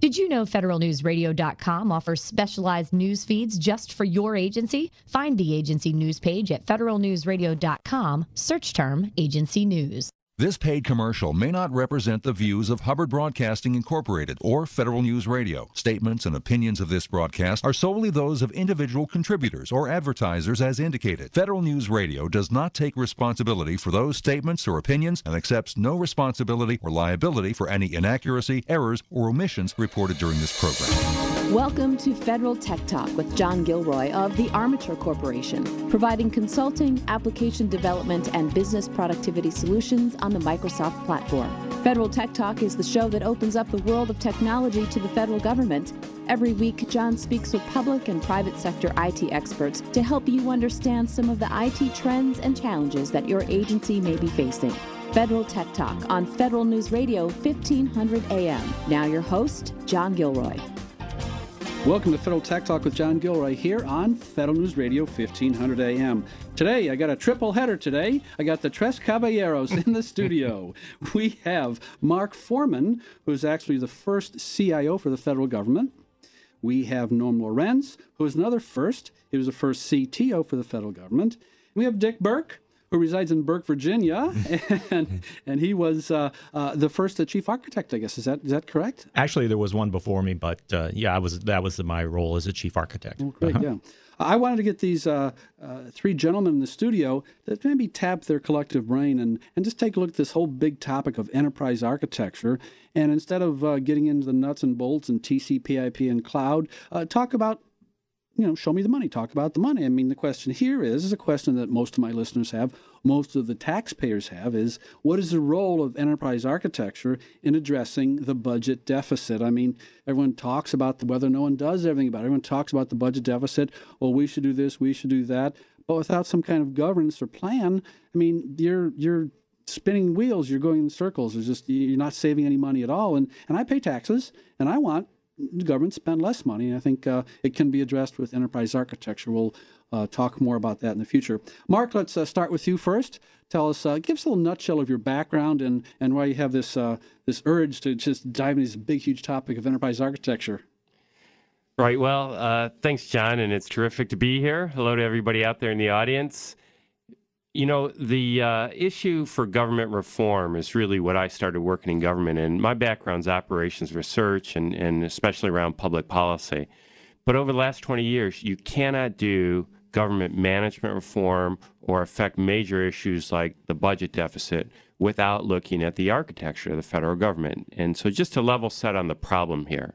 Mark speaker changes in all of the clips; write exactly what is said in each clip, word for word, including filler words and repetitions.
Speaker 1: Did you know Federal News Radio dot com offers specialized news feeds just for your agency? Find the agency news page at Federal News Radio dot com. Search term Agency News.
Speaker 2: This paid commercial may not represent the views of Hubbard Broadcasting Incorporated or Federal News Radio. Statements and opinions of this broadcast are solely those of individual contributors or advertisers as indicated. Federal News Radio does not take responsibility for those statements or opinions and accepts no responsibility or liability for any inaccuracy, errors, or omissions reported during this program.
Speaker 3: Welcome to Federal Tech Talk with John Gilroy of the Armature Corporation, providing consulting, application development, and business productivity solutions on the Microsoft platform. Federal Tech Talk is the show that opens up the world of technology to the federal government. Every week, John speaks with public and private sector I T experts to help you understand some of the I T trends and challenges that your agency may be facing. Federal Tech Talk on Federal News Radio fifteen hundred A M. Now your host, John Gilroy.
Speaker 4: Welcome to Federal Tech Talk with John Gilroy here on Federal News Radio fifteen hundred A M. Today, I got a triple header today. I got the Tres Caballeros in the studio. We have Mark Foreman, who is actually the first C I O for the federal government. We have Norm Lorenz, who is another first. He was the first C T O for the federal government. We have Dick Burke, who resides in Burke, Virginia, and and he was uh, uh, the first uh, chief architect, I guess. Is that is that correct?
Speaker 5: Actually, there was one before me, but uh, yeah, I was that was my role as a chief architect.
Speaker 4: Oh, great, uh-huh. yeah. I wanted to get these uh, uh, three gentlemen in the studio that maybe tap their collective brain and, and just take a look at this whole big topic of enterprise architecture. And instead of uh, getting into the nuts and bolts and T C P I P and cloud, uh, talk about you know, show me the money, talk about the money. I mean, the question here is, is a question that most of my listeners have, most of the taxpayers have, is what is the role of enterprise architecture in addressing the budget deficit? I mean, everyone talks about the weather, no one does everything about it. Everyone talks about the budget deficit, well, we should do this, we should do that. But without some kind of governance or plan, I mean, you're you're spinning wheels, you're going in circles. There's just, you're not saving any money at all. And and I pay taxes, and I want the government spend less money. I think uh, it can be addressed with enterprise architecture. We'll uh, talk more about that in the future. Mark, let's uh, start with you first. Tell us, uh, give us a little nutshell of your background and, and why you have this uh, this urge to just dive into this big, huge topic of enterprise architecture.
Speaker 6: Right. Well, uh, thanks, John, and it's terrific to be here. Hello to everybody out there in the audience. You know, the uh, issue for government reform is really what I started working in government in. My background's operations research and, and especially around public policy. But over the last twenty years, you cannot do government management reform or affect major issues like the budget deficit without looking at the architecture of the federal government. And so just to level set on the problem here,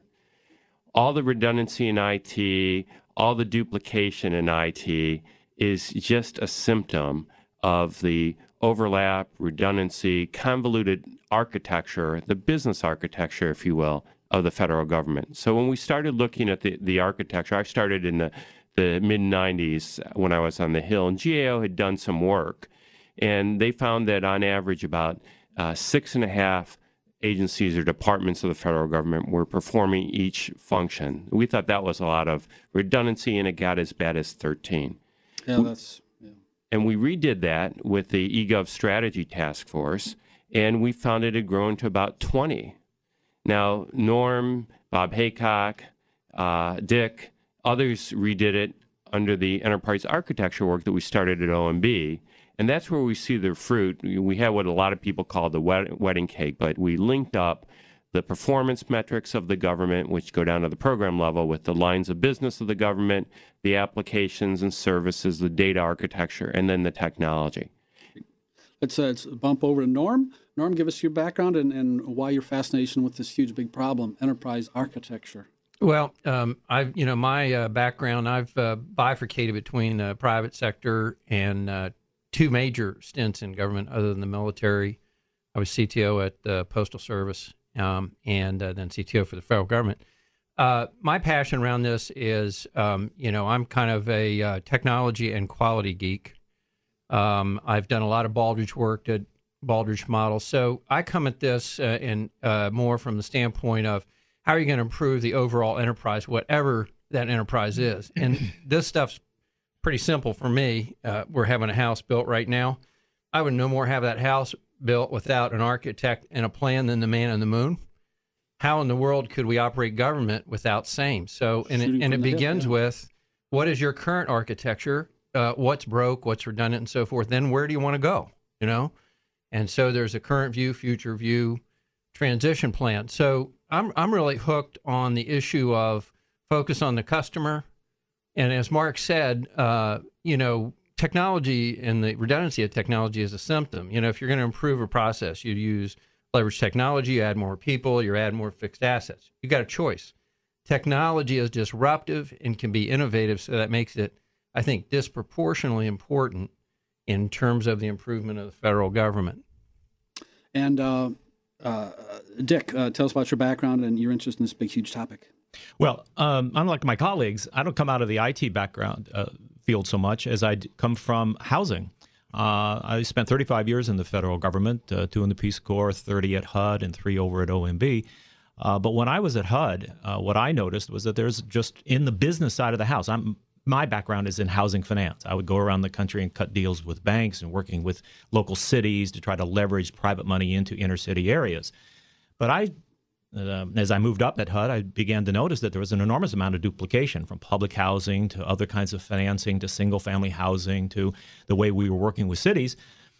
Speaker 6: all the redundancy in I T, all the duplication in I T is just a symptom of the overlap, redundancy, convoluted architecture, the business architecture, if you will, of the federal government. So when we started looking at the, the architecture, I started in the, the mid nineties when I was on the Hill, and G A O had done some work, and they found that on average about uh, six and a half agencies or departments of the federal government were performing each function. We thought that was a lot of redundancy, and it got as bad as thirteen.
Speaker 4: Yeah, that's...
Speaker 6: And we redid that with the eGov Strategy Task Force, and we found it had grown to about twenty. Now, Norm, Bob Haycock, uh, Dick, others redid it under the enterprise architecture work that we started at O M B, and that's where we see the fruit. We have what a lot of people call the wed- wedding cake, but we linked up the performance metrics of the government, which go down to the program level, with the lines of business of the government, the applications and services, the data architecture, and then the technology.
Speaker 4: Let's, uh, let's bump over to Norm. Norm, give us your background and, and why your fascination with this huge, big problem, enterprise architecture.
Speaker 7: Well, um, I've you know my uh, background. I've uh, bifurcated between the uh, private sector and uh, two major stints in government, other than the military. I was C T O at the Postal Service. Um, and uh, then C T O for the federal government. Uh, my passion around this is, um, you know, I'm kind of a uh, technology and quality geek. Um, I've done a lot of Baldrige work, did Baldrige models. So I come at this uh, in uh, more from the standpoint of how are you going to improve the overall enterprise, whatever that enterprise is. And this stuff's pretty simple for me. Uh, we're having a house built right now. I would no more have that house built without an architect and a plan than the man on the moon. how in the world could we operate government without same? So, and it, and it begins hip, yeah. with, what is your current architecture? Uh, what's broke, what's redundant, and so forth. Then where do you want to go? You know, and so there's a current view, future view, transition plan. So I'm I'm really hooked on the issue of focus on the customer, and as Mark said, uh, you know, technology and the redundancy of technology is a symptom. You know, if you're going to improve a process, you use leverage technology, you add more people, you add more fixed assets. You got a choice. Technology is disruptive and can be innovative, so that makes it, I think, disproportionately important in terms of the improvement of the federal government.
Speaker 4: And uh, uh, Dick, uh, tell us about your background and your interest in this big, huge topic.
Speaker 5: Well, um, unlike my colleagues, I don't come out of the I T background uh, field so much as I come from housing. Uh, I spent thirty-five years in the federal government, uh, two in the Peace Corps, thirty at H U D, and three over at O M B. Uh, but when I was at H U D, uh, what I noticed was that there's just in the business side of the house, I'm my background is in housing finance. I would go around the country and cut deals with banks and working with local cities to try to leverage private money into inner city areas. But I, uh, as I moved up at H U D, I began to notice that there was an enormous amount of duplication, from public housing to other kinds of financing to single-family housing to the way we were working with cities.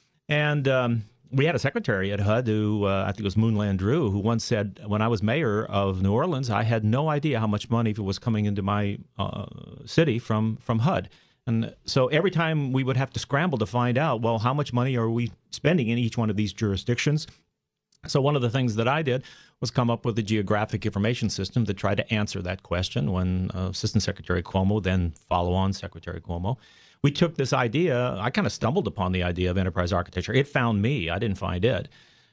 Speaker 5: And um, we had a secretary at H U D who, uh, I think it was Moon Landrieu, who once said, when I was mayor of New Orleans, I had no idea how much money was coming into my uh, city from, from H U D. And so every time we would have to scramble to find out, well, how much money are we spending in each one of these jurisdictions? So one of the things that I did was come up with a geographic information system to try to answer that question when uh, Assistant Secretary Cuomo, then follow-on Secretary Cuomo, we took this idea. I kind of stumbled upon the idea of enterprise architecture. It found me. I didn't find it.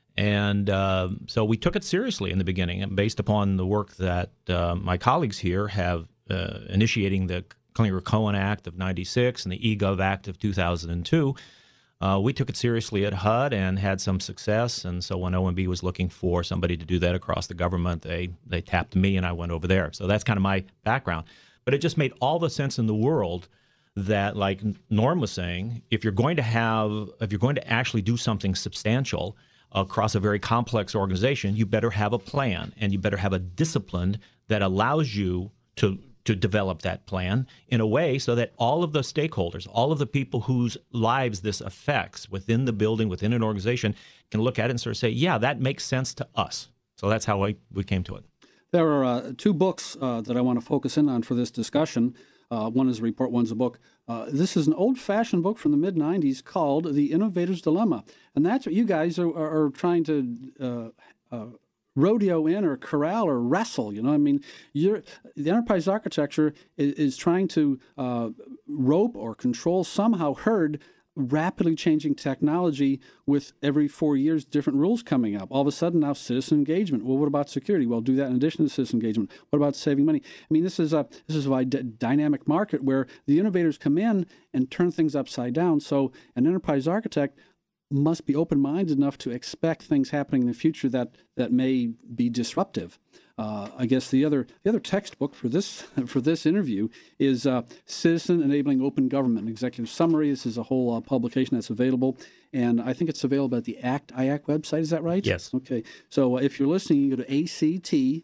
Speaker 5: And uh, so we took it seriously in the beginning. And based upon the work that uh, my colleagues here have uh, initiating the Clinger-Cohen Act of ninety-six and the eGov Act of two thousand two, uh, we took it seriously at H U D and had some success. And so when O M B was looking for somebody to do that across the government, they, they tapped me and I went over there. So that's kind of my background. But it just made all the sense in the world that, like Norm was saying, if you're going to have, if you're going to actually do something substantial across a very complex organization, you better have a plan, and you better have a discipline that allows you to to develop that plan in a way so that all of the stakeholders, all of the people whose lives this affects within the building, within an organization, can look at it and sort of say, yeah, that makes sense to us. So that's how I, we came to it.
Speaker 4: There are uh, two books uh, that I want to focus in on for this discussion. Uh, one is a report, one's a book. Uh, this is an old-fashioned book from the mid nineties called The Innovator's Dilemma. And that's what you guys are, are, are trying to uh, uh, rodeo in or corral or wrestle. You know, I mean, you're, the enterprise architecture is, is trying to uh, rope or control somehow herd rapidly changing technology with every four years different rules coming up. All of a sudden now citizen engagement. Well, what about security? Well, do that in addition to citizen engagement. What about saving money? I mean, this is a this is a d- dynamic market where the innovators come in and turn things upside down. So an enterprise architect must be open-minded enough to expect things happening in the future that that may be disruptive. Uh, I guess the other the other textbook for this for this interview is uh, Citizen Enabling Open Government, an executive summary. This is a whole uh, publication that's available, and I think it's available at the ACT I A C website. Is that right?
Speaker 5: Yes.
Speaker 4: Okay. So uh, if you're listening, you go to A C T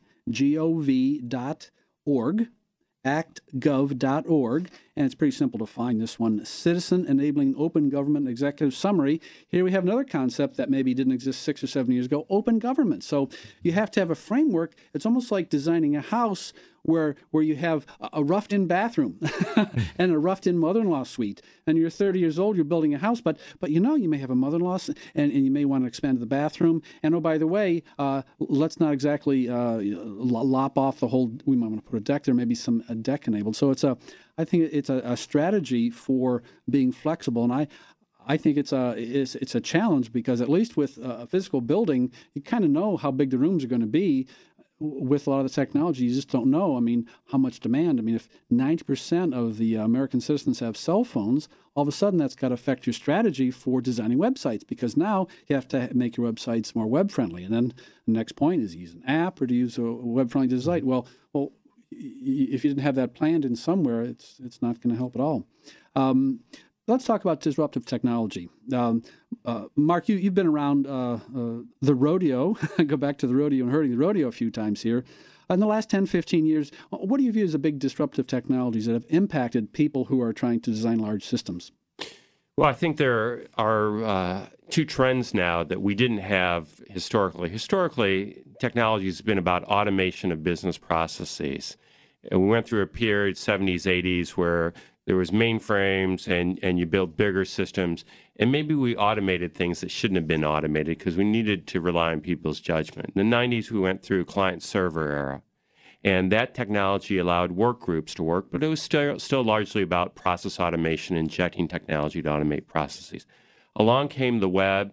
Speaker 4: gov dot org. act gov dot org, and it's pretty simple to find this one. Citizen Enabling Open Government Executive Summary. Here we have another concept that maybe didn't exist six or seven years ago, open government. So you have to have a framework. It's almost like designing a house where where you have a roughed-in bathroom and a roughed-in mother-in-law suite. And you're thirty years old, you're building a house, but but you know you may have a mother-in-law, and, and you may want to expand the bathroom. And oh, by the way, uh, let's not exactly uh, lop off the whole, we might want to put a deck there, maybe some a deck enabled. So it's a, I think it's a, a strategy for being flexible. And I, I think it's a it's, it's a challenge because at least with a physical building, you kind of know how big the rooms are going to be. With a lot of the technology, you just don't know. I mean, how much demand? I mean, if ninety percent of the American citizens have cell phones, all of a sudden that's got to affect your strategy for designing websites, because now you have to make your websites more web-friendly. And then the next point is, use an app or to use a web-friendly site. Well, well, if you didn't have that planned in somewhere, it's it's not going to help at all. Um, Let's talk about disruptive technology. Um, uh, Mark, you, you've been around uh, uh, the rodeo, go back to the rodeo and herding the rodeo a few times here. In the last ten, fifteen years, what do you view as the big disruptive technologies that have impacted people who are trying to design large systems?
Speaker 6: Well, I think there are uh, two trends now that we didn't have historically. Historically, technology has been about automation of business processes. And we went through a period, seventies, eighties, where there was mainframes and, and you built bigger systems. And maybe we automated things that shouldn't have been automated because we needed to rely on people's judgment. In the nineties, we went through client-server era. And that technology allowed work groups to work, but it was still, still largely about process automation, injecting technology to automate processes. Along came the web,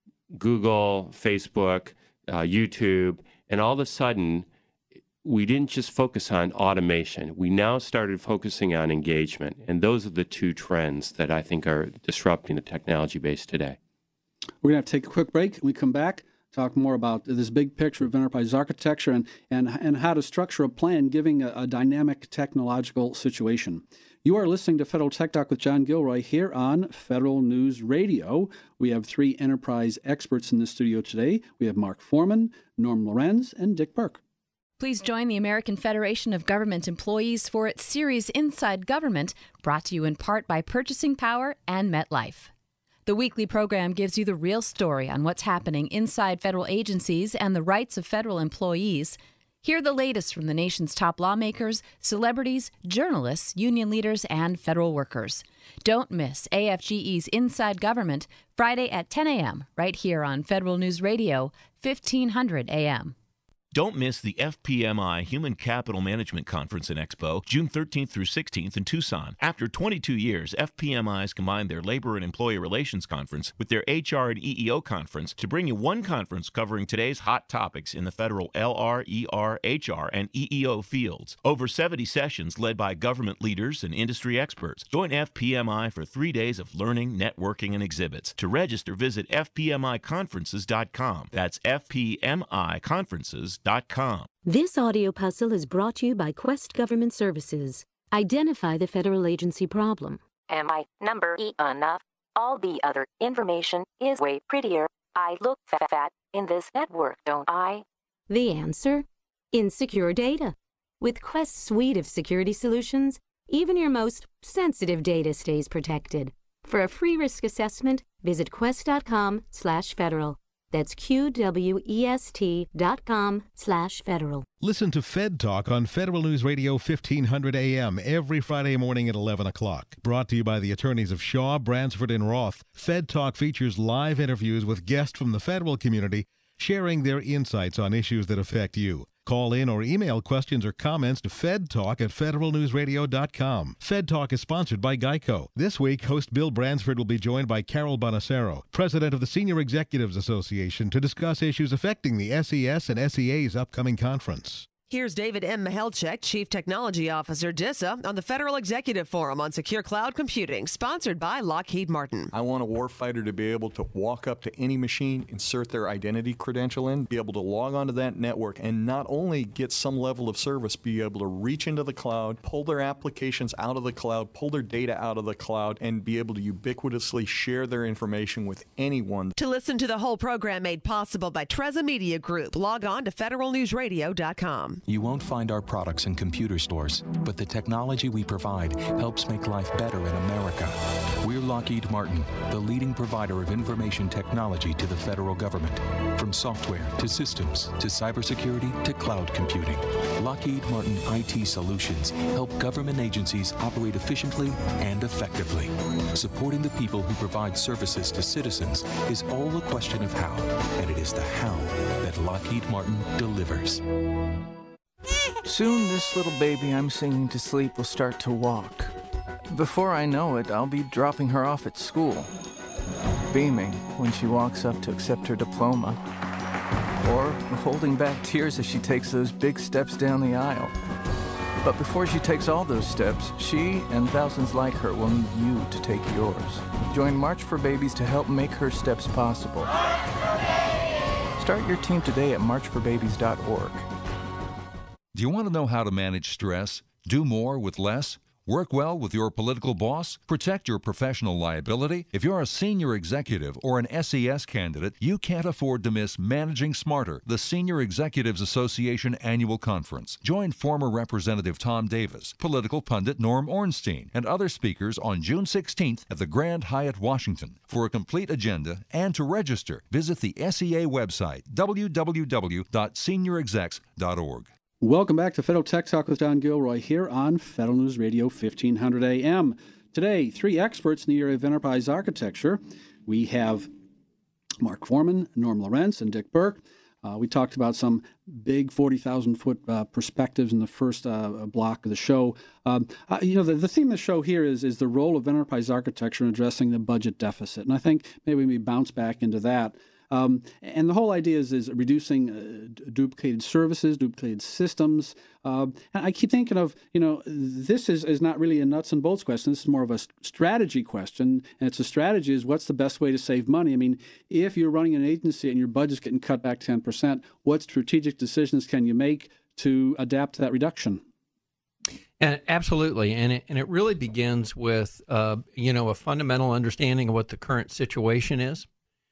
Speaker 6: Google, Facebook, uh, YouTube, and all of a sudden, we didn't just focus on automation. We now started focusing on engagement. And those are the two trends that I think are disrupting the technology base today.
Speaker 4: We're going to have to take a quick break. When we come back, talk more about this big picture of enterprise architecture and, and, and how to structure a plan giving a, a dynamic technological situation. You are listening to Federal Tech Talk with John Gilroy here on Federal News Radio. We have three enterprise experts in the studio today. We have Mark Foreman, Norm Lorenz, and Dick Burke.
Speaker 8: Please join the American Federation of Government Employees for its series Inside Government, brought to you in part by Purchasing Power and MetLife. The weekly program gives you the real story on what's happening inside federal agencies and the rights of federal employees. Hear the latest from the nation's top lawmakers, celebrities, journalists, union leaders, and federal workers. Don't miss A F G E's Inside Government, Friday at ten a.m., right here on Federal News Radio, fifteen hundred A M.
Speaker 9: Don't miss the F P M I Human Capital Management Conference and Expo, June thirteenth through sixteenth in Tucson. After twenty-two years, F P M Is combined their Labor and Employee Relations Conference with their H R and E E O Conference to bring you one conference covering today's hot topics in the federal L R, E R, H R, and E E O fields. Over seventy sessions led by government leaders and industry experts. Join F P M I for three days of learning, networking, and exhibits. To register, visit f p m i conferences dot com. That's f p m i conferences dot com.
Speaker 10: This audio puzzle is brought to you by Quest Government Services. Identify the federal agency problem.
Speaker 11: Am I number E enough? All the other information is way prettier. I look fat, fat in this network, don't I?
Speaker 10: The answer? Insecure data. With Quest's suite of security solutions, even your most sensitive data stays protected. For a free risk assessment, visit quest dot com slash federal. That's Q W E S T dot com slash federal.
Speaker 12: Listen to Fed Talk on Federal News Radio fifteen hundred A M every Friday morning at eleven o'clock. Brought to you by the attorneys of Shaw, Bransford, and Roth. Fed Talk features live interviews with guests from the federal community sharing their insights on issues that affect you. Call in or email questions or comments to fedtalk at federal news radio dot com. Fed Talk is sponsored by Geico. This week, host Bill Bransford will be joined by Carol Bonacero, president of the Senior Executives Association, to discuss issues affecting the S E S and S E A's upcoming conference.
Speaker 13: Here's David M. Mihelchek, Chief Technology Officer, D I S A, on the Federal Executive Forum on Secure Cloud Computing, sponsored by Lockheed Martin.
Speaker 14: I want a warfighter to be able to walk up to any machine, insert their identity credential in, be able to log onto that network, and not only get some level of service, be able to reach into the cloud, pull their applications out of the cloud, pull their data out of the cloud, and be able to ubiquitously share their information with anyone.
Speaker 13: To listen to the whole program made possible by Treza Media Group, log on to federal news radio dot com.
Speaker 15: You won't find our products in computer stores, but the technology we provide helps make life better in America. We're Lockheed Martin, the leading provider of information technology to the federal government. From software to systems to cybersecurity to cloud computing. Lockheed Martin I T Solutions help government agencies operate efficiently and effectively. Supporting the people who provide services to citizens is all a question of how, and it is the how that Lockheed Martin delivers.
Speaker 16: Soon this little baby I'm singing to sleep will start to walk. Before I know it, I'll be dropping her off at school, beaming when she walks up to accept her diploma, or holding back tears as she takes those big steps down the aisle. But before she takes all those steps, she and thousands like her will need you to take yours. Join March for Babies to help make her steps possible. Start your team today at march for babies dot org.
Speaker 2: Do you want to know how to manage stress, do more with less? Work well with your political boss? Protect your professional liability? If you're a senior executive or an S E S candidate, you can't afford to miss Managing Smarter, the Senior Executives Association annual conference. Join former Representative Tom Davis, political pundit Norm Ornstein, and other speakers on June sixteenth at the Grand Hyatt, Washington. For a complete agenda and to register, visit the S E A website, w w w dot senior execs dot org.
Speaker 4: Welcome back to Federal Tech Talk with John Gilroy here on Federal News Radio fifteen hundred A M. Today, three experts in the area of enterprise architecture. We have Mark Foreman, Norm Lorenz, and Dick Burke. Uh, we talked about some big forty thousand foot uh, perspectives in the first uh, block of the show. Um, uh, you know, the, the theme of the show here is, is the role of enterprise architecture in addressing the budget deficit. And I think maybe we bounce back into that. Um, and the whole idea is, is reducing uh, d- duplicated services, duplicated systems. Uh, and I keep thinking of, you know, this is, is not really a nuts and bolts question. This is more of a strategy question. And it's a strategy is what's the best way to save money? I mean, if you're running an agency and your budget's getting cut back ten percent, what strategic decisions can you make to adapt to that reduction?
Speaker 7: And absolutely, and it, and it really begins with, uh, you know, a fundamental understanding of what the current situation is.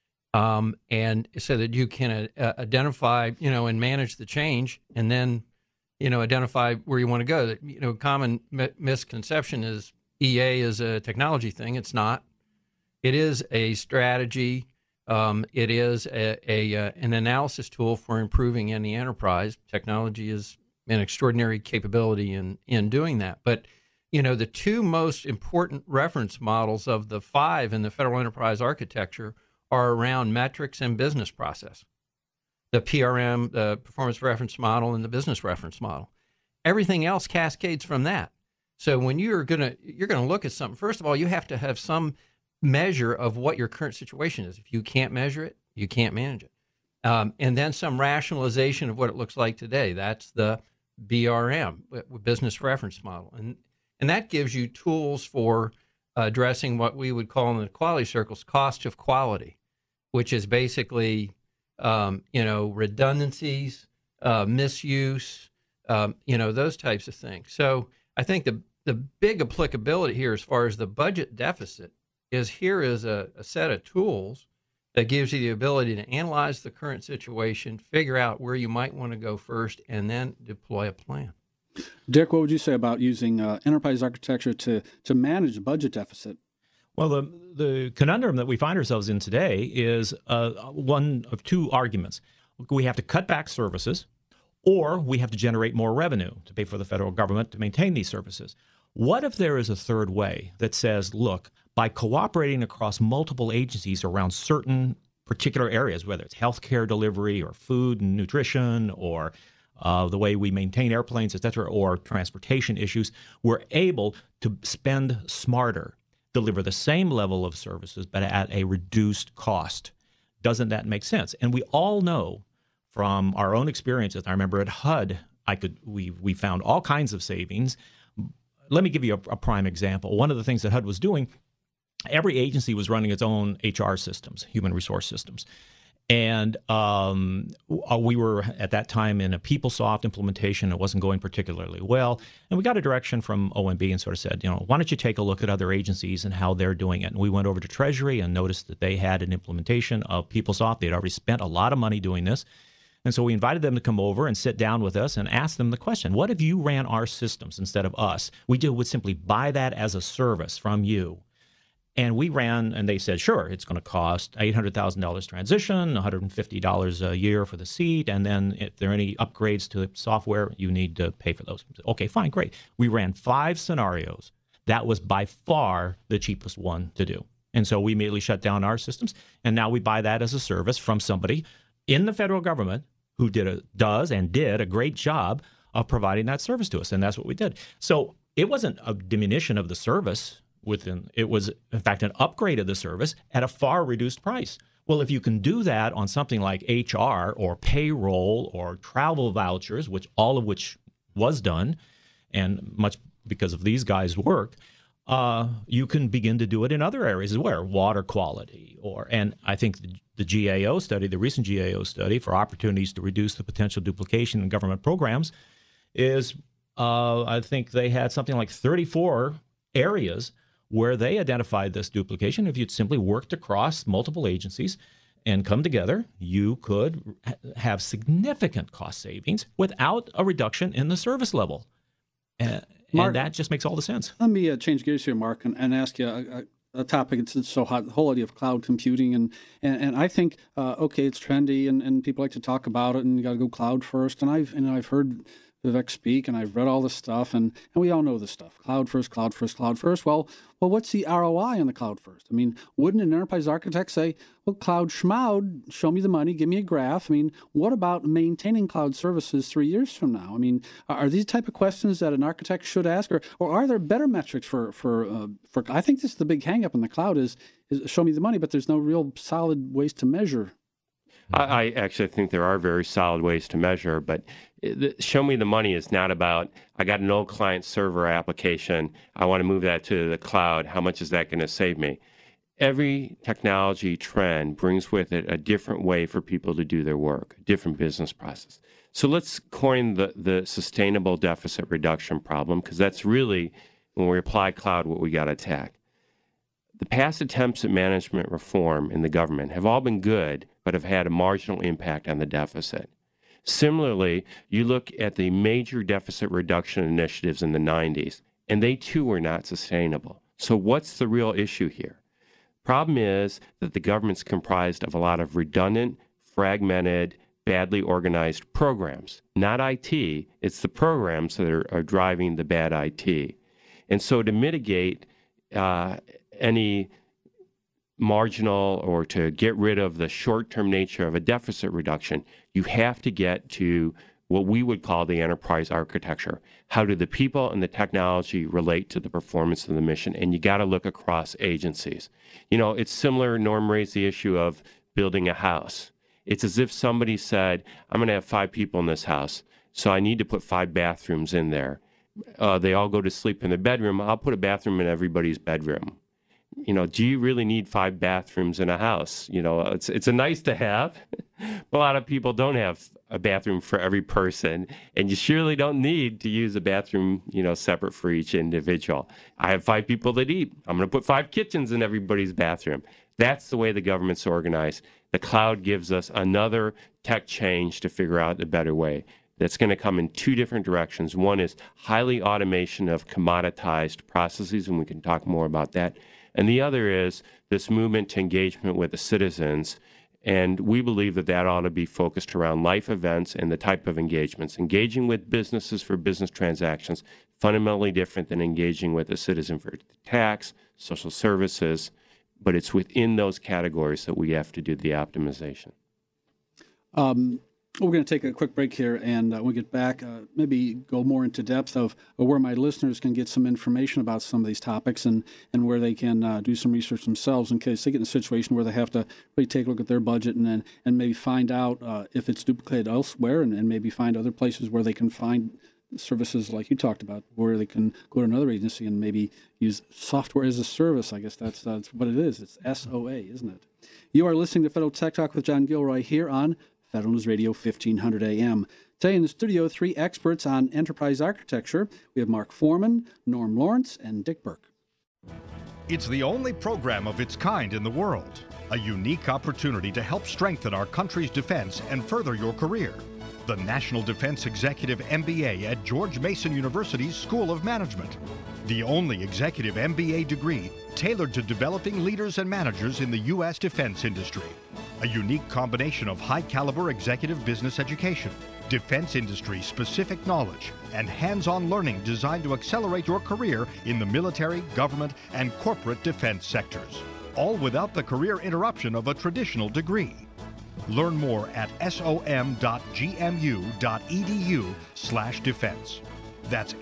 Speaker 7: Um, and so that you can uh, identify, you know, and manage the change, and then, you know, identify where you want to go. You know, common m- misconception is E A is a technology thing. It's not. It is a strategy. Um, it is a, a uh, an analysis tool for improving any enterprise. Technology is an extraordinary capability in in doing that. But, you know, the two most important reference models of the five in the federal enterprise architecture are around metrics and business process. The P R M, the performance reference model, and the business reference model. Everything else cascades from that. So when you're gonna you're gonna look at something, first of all, you have to have some measure of what your current situation is. If you can't measure it, you can't manage it. Um, and then some rationalization of what it looks like today. That's the B R M, business reference model, and and that gives you tools for addressing what we would call in the quality circles cost of quality, which is basically, um, you know, redundancies, uh, misuse, um, you know, those types of things. So I think the the big applicability here as far as the budget deficit is here is a, a set of tools that gives you the ability to analyze the current situation, figure out where you might want to go first, and then deploy a plan.
Speaker 4: Dick, what would you say about using uh, enterprise architecture to, to manage the budget deficit?
Speaker 5: Well, the, the conundrum that we find ourselves in today is uh, one of two arguments. We have to cut back services, or we have to generate more revenue to pay for the federal government to maintain these services. What if there is a third way that says, look, by cooperating across multiple agencies around certain particular areas, whether it's healthcare delivery or food and nutrition or uh, the way we maintain airplanes, et cetera, or transportation issues, we're able to spend smarter, deliver the same level of services, but at a reduced cost. Doesn't that make sense? And we all know from our own experiences, I remember at H U D, I could we we found all kinds of savings. Let me give you a, a prime example. One of the things that H U D was doing, every agency was running its own H R systems, human resource systems. And um, we were at that time in a PeopleSoft implementation. It wasn't going particularly well. And we got a direction from O M B and sort of said, you know, why don't you take a look at other agencies and how they're doing it? And we went over to Treasury and noticed that they had an implementation of PeopleSoft. They'd already spent a lot of money doing this. And so we invited them to come over and sit down with us and ask them the question, what if you ran our systems instead of us? We did, would simply buy that as a service from you. And we ran, and they said, sure, it's going to cost eight hundred thousand dollars transition, one hundred fifty dollars a year for the seat, and then if there are any upgrades to the software, you need to pay for those. Okay, fine, great. We ran five scenarios. That was by far the cheapest one to do. And so we immediately shut down our systems, and now we buy that as a service from somebody in the federal government who did a, does and did a great job of providing that service to us, and that's what we did. So it wasn't a diminution of the service. Within it was, in fact, an upgrade of the service at a far reduced price. Well, if you can do that on something like H R or payroll or travel vouchers, which all of which was done, and much because of these guys' work, uh, you can begin to do it in other areas as well, water quality, or and I think the, the G A O study, the recent G A O study for opportunities to reduce the potential duplication in government programs, is Uh, I think they had something like thirty-four areas where they identified this duplication. If you'd simply worked across multiple agencies and come together, you could ha- have significant cost savings without a reduction in the service level. Uh,
Speaker 4: Mark,
Speaker 5: and that just makes all the sense.
Speaker 4: Let me uh, change gears here, Mark, and, and ask you a, a, a topic that's so hot, the whole idea of cloud computing. And, and, and I think, uh, okay, it's trendy, and, and people like to talk about it, and you got to go cloud first. And I've, and I've heard Vivek speak, and I've read all this stuff, and, and we all know this stuff. Cloud first, cloud first, cloud first. Well, well, what's the R O I on the cloud first? I mean, wouldn't an enterprise architect say, well, cloud schmoud, show me the money, give me a graph? I mean, what about maintaining cloud services three years from now? I mean, are these type of questions that an architect should ask, or, or are there better metrics for, for, uh, for, I think this is the big hang up in the cloud is, is show me the money, but there's no real solid ways to measure.
Speaker 6: I, I actually think there are very solid ways to measure, but it, show me the money is not about, I got an old client server application, I want to move that to the cloud, how much is that going to save me? Every technology trend brings with it a different way for people to do their work, a different business process. So let's coin the, the sustainable deficit reduction problem, because that's really, when we apply cloud, what we got to attack. The past attempts at management reform in the government have all been good, but have had a marginal impact on the deficit. Similarly, you look at the major deficit reduction initiatives in the nineties, and they too were not sustainable. So what's the real issue here? Problem is that the government's comprised of a lot of redundant, fragmented, badly organized programs. Not I T, it's the programs that are, are driving the bad I T. And so to mitigate uh, any marginal or to get rid of the short-term nature of a deficit reduction, you have to get to what we would call the enterprise architecture. How do the people and the technology relate to the performance of the mission? And you got to look across agencies. You know, it's similar, Norm raised the issue of building a house. It's as if somebody said, I'm going to have five people in this house, so I need to put five bathrooms in there. Uh, they all go to sleep in their bedroom. I'll put a bathroom in everybody's bedroom. You know, do you really need five bathrooms in a house? You know, it's it's a nice to have. A lot of people don't have a bathroom for every person, and you surely don't need to use a bathroom, you know, separate for each individual. I have five people that eat. I'm going to put five kitchens in everybody's bathroom. That's the way the government's organized. The cloud gives us another tech change to figure out a better way. That's going to come in two different directions. One is highly automation of commoditized processes, and we can talk more about that. And the other is this movement to engagement with the citizens. And we believe that that ought to be focused around life events and the type of engagements. Engaging with businesses for business transactions, fundamentally different than engaging with a citizen for tax, social services, but it's within those categories that we have to do the optimization.
Speaker 4: Um, we're going to take a quick break here, and uh, when we get back, uh, maybe go more into depth of, of where my listeners can get some information about some of these topics, and, and where they can uh, do some research themselves in case they get in a situation where they have to really take a look at their budget and and, and maybe find out uh, if it's duplicated elsewhere, and, and maybe find other places where they can find services like you talked about, where they can go to another agency and maybe use software as a service. I guess that's, that's what it is. It's S O A, isn't it? You are listening to Federal Tech Talk with John Gilroy here on Federal News Radio fifteen hundred A M. Today in the studio, three experts on enterprise architecture. We have Mark Foreman, Norm Lawrence, and Dick Burke.
Speaker 17: It's the only program of its kind in the world. A unique opportunity to help strengthen our country's defense and further your career. The National Defense Executive M B A at George Mason University's School of Management. The only executive M B A degree tailored to developing leaders and managers in the U S defense industry. A unique combination of high-caliber executive business education, defense industry-specific knowledge, and hands-on learning designed to accelerate your career in the military, government, and corporate defense sectors. All without the career interruption of a traditional degree. Learn more at som.gmu.edu slash defense. That's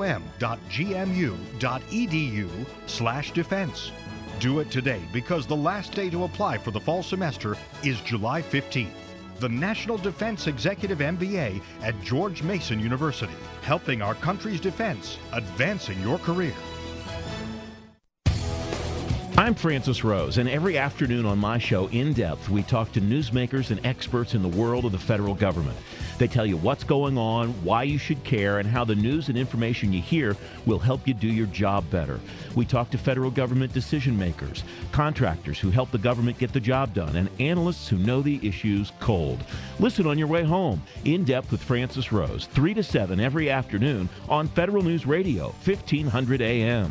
Speaker 17: som.gmu.edu slash defense. Do it today, because the last day to apply for the fall semester is July fifteenth. The National Defense Executive M B A at George Mason University, helping our country's defense, advancing your career.
Speaker 9: I'm Francis Rose, and every afternoon on my show, In Depth, we talk to newsmakers and experts in the world of the federal government. They tell you what's going on, why you should care, and how the news and information you hear will help you do your job better. We talk to federal government decision makers, contractors who help the government get the job done, and analysts who know the issues cold. Listen on your way home. In Depth with Francis Rose, three to seven every afternoon on Federal News Radio, fifteen hundred A M.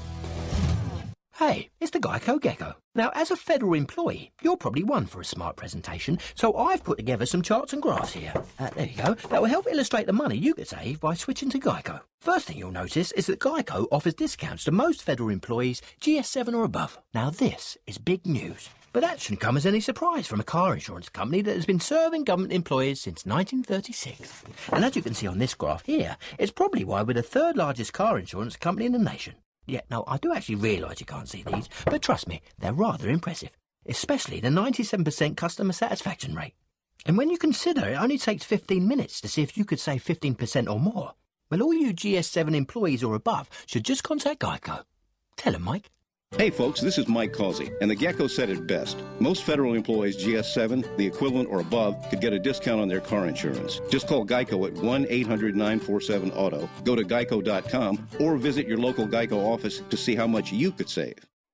Speaker 18: Hey, it's the Geico Gecko. Now, as a federal employee, you're probably one for a smart presentation, so I've put together some charts and graphs here. Uh, there you go. That will help illustrate the money you could save by switching to Geico. First thing you'll notice is that Geico offers discounts to most federal employees G S seven or above. Now, this is big news. But that shouldn't come as any surprise from a car insurance company that has been serving government employees since nineteen thirty-six. And as you can see on this graph here, it's probably why we're the third largest car insurance company in the nation. Yeah, no, I do actually realise you can't see these, but trust me, they're rather impressive, especially the ninety-seven percent customer satisfaction rate. And when you consider it only takes fifteen minutes to see if you could save fifteen percent or more, well, all you G S seven employees or above should just contact Geico. Tell them, Mike.
Speaker 19: Hey folks, this is Mike Causey, and the Gecko said it best. Most federal employees G S seven, the equivalent or above, could get a discount on their car insurance. Just call Geico at one eight hundred nine four seven auto, go to geico dot com, or visit your local Geico office to see how much you could save.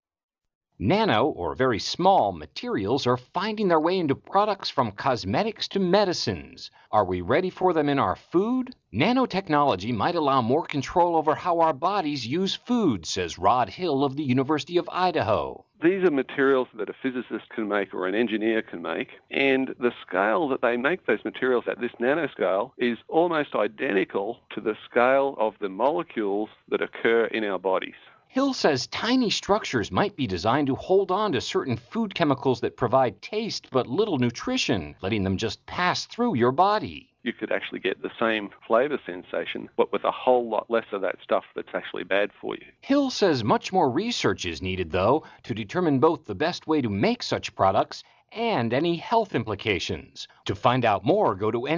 Speaker 20: Nano, or very small, materials are finding their way into products from cosmetics to medicines. Are we ready for them in our food? Nanotechnology might allow more control over how our bodies use food, says Rod Hill of the University of Idaho.
Speaker 21: These are materials that a physicist can make or an engineer can make, and the scale that they make those materials at, this nanoscale, is almost identical to the scale of the molecules that occur in our bodies.
Speaker 20: Hill says tiny structures might be designed to hold on to certain food chemicals that provide taste but little nutrition, letting them just pass through your body.
Speaker 21: You could actually get the same flavor sensation, but with a whole lot less of that stuff that's actually bad for you.
Speaker 20: Hill says much more research is needed, though, to determine both the best way to make such products and any health implications. To find out more, go to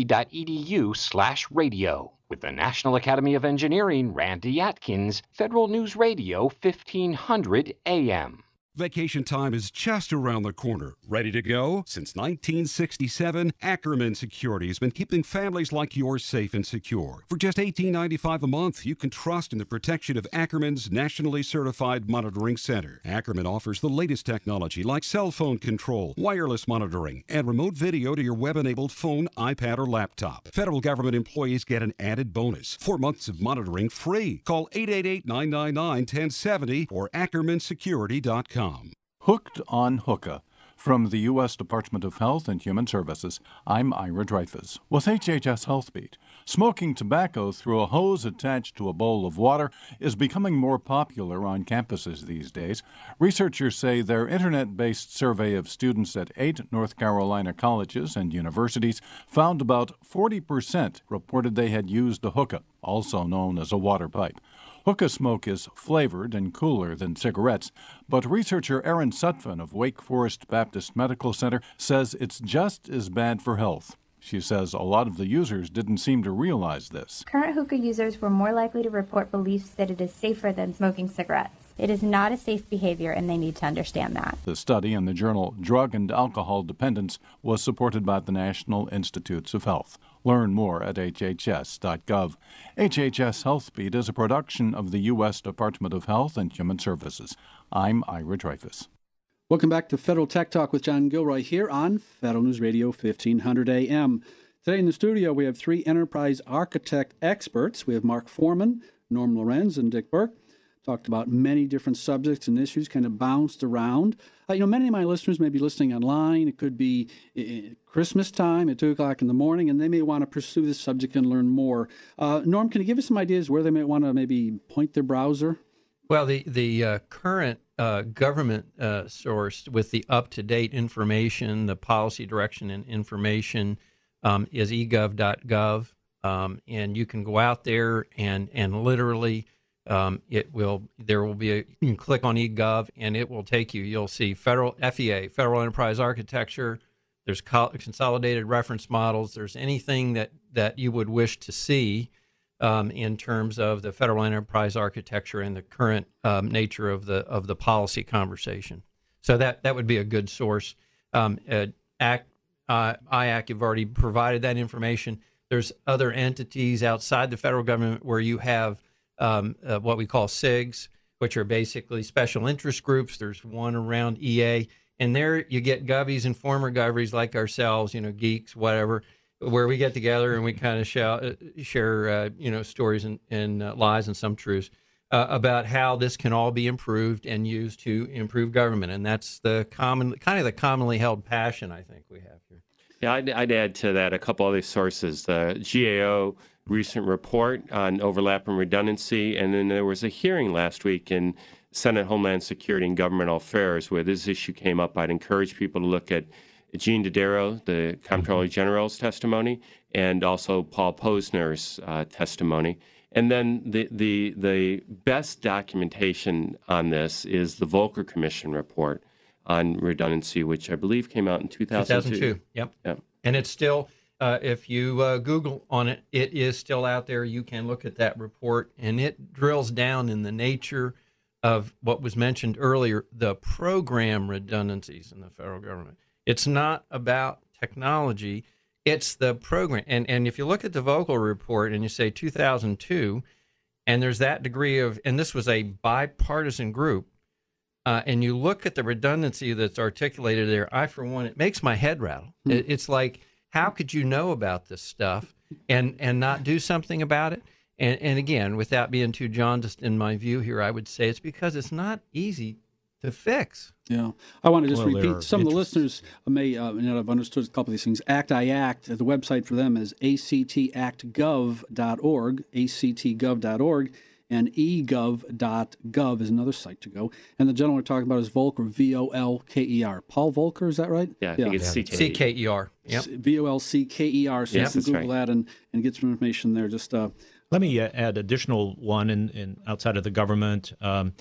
Speaker 20: nae.edu slash radio. With the National Academy of Engineering, Randy Atkins, Federal News Radio, fifteen hundred A M.
Speaker 22: Vacation time is just around the corner. Ready to go? Since nineteen sixty-seven, Ackerman Security has been keeping families like yours safe and secure. For just eighteen ninety-five a month, you can trust in the protection of Ackerman's nationally certified monitoring center. Ackerman offers the latest technology like cell phone control, wireless monitoring, and remote video to your web-enabled phone, iPad, or laptop. Federal government employees get an added bonus. Four months of monitoring free. Call eight eight eight, nine nine nine, one oh seven oh or ackerman security dot com.
Speaker 23: Hooked on Hookah. From the U S Department of Health and Human Services, I'm Ira Dreyfus with H H S Health Beat. Smoking tobacco through a hose attached to a bowl of water is becoming more popular on campuses these days. Researchers say their internet-based survey of students at eight North Carolina colleges and universities found about forty percent reported they had used a hookah, also known as a water pipe. Hookah smoke is flavored and cooler than cigarettes, but researcher Erin Sutphin of Wake Forest Baptist Medical Center says it's just as bad for health. She says a lot of the users didn't seem to realize this.
Speaker 24: Current hookah users were more likely to report beliefs that it is safer than smoking cigarettes. It is not a safe behavior, and they need to understand that.
Speaker 23: The study in the journal Drug and Alcohol Dependence was supported by the National Institutes of Health. Learn more at H H S dot gov. H H S Health Beat is a production of the U S Department of Health and Human Services. I'm Ira Dreyfus.
Speaker 4: Welcome back to Federal Tech Talk with John Gilroy here on Federal News Radio, fifteen hundred A M. Today in the studio, we have three enterprise architect experts. We have Mark Foreman, Norm Lorenz, and Dick Burke. Talked about many different subjects and issues, kind of bounced around. Uh, you know, many of my listeners may be listening online. It could be uh, Christmas time at two o'clock in the morning, and they may want to pursue this subject and learn more. Uh, Norm, can you give us some ideas where they may want to maybe point their browser?
Speaker 7: Well, the, the uh, current uh, government uh, source with the up-to-date information, the policy direction and information um, is e gov dot gov, um, and you can go out there and, and literally... Um, it will. There will be a. You can click on eGov, and it will take you. You'll see federal F E A, Federal Enterprise Architecture. There's co- consolidated reference models. There's anything that that you would wish to see um, in terms of the federal enterprise architecture and the current um, nature of the of the policy conversation. So that that would be a good source. Um, uh, Act, uh, I A C, you've already provided that information. There's other entities outside the federal government where you have um, uh, what we call S I Gs, which are basically special interest groups. There's one around E A, and there you get govies and former govies like ourselves, you know, geeks, whatever, where we get together and we kind of share, share uh, you know, stories and, and uh, lies and some truths uh, about how this can all be improved and used to improve government. And that's the common, kind of the commonly held passion I think we have here.
Speaker 6: Yeah, I'd, I'd add to that a couple other sources. The G A O recent report on overlap and redundancy, and then there was a hearing last week in Senate Homeland Security and Governmental Affairs where this issue came up. I'd encourage people to look at Gene Dodaro, the Comptroller General's testimony, and also Paul Posner's uh, testimony. And then the, the, the best documentation on this is the Volcker Commission report on redundancy, which I believe came out in two thousand two.
Speaker 7: two thousand two, yep.
Speaker 6: yep.
Speaker 7: And it's still, uh, if you uh, Google on it, it is still out there. You can look at that report, and it drills down in the nature of what was mentioned earlier, the program redundancies in the federal government. It's not about technology, it's the program. And, and if you look at the Volcker report and you say two thousand two, and there's that degree of, and this was a bipartisan group, Uh, and you look at the redundancy that's articulated there, I, for one, it makes my head rattle.
Speaker 4: Hmm.
Speaker 7: It, it's like, how could you know about this stuff and, and not do something about it? And, and again, without being too jaundiced in my view here, I would say it's because it's not easy to fix.
Speaker 4: Yeah. I want to just
Speaker 7: Well,
Speaker 4: repeat, some of the listeners may uh, not have understood a couple of these things. ACT I ACT, the website for them is a c t act gov dot org, a c t gov dot org. And e gov dot gov is another site to go. And the gentleman we're talking about is Volcker, V O L K E R. Paul Volcker, is that right?
Speaker 6: Yeah, I think it's C K E R.
Speaker 7: C K E R. Yep.
Speaker 4: V O L C K E R. So
Speaker 6: Yes,
Speaker 4: you can
Speaker 6: that's
Speaker 4: Google
Speaker 6: right.
Speaker 4: that and, and get some information there. Just uh,
Speaker 5: Let me uh, add additional one in, in outside of the government. Um,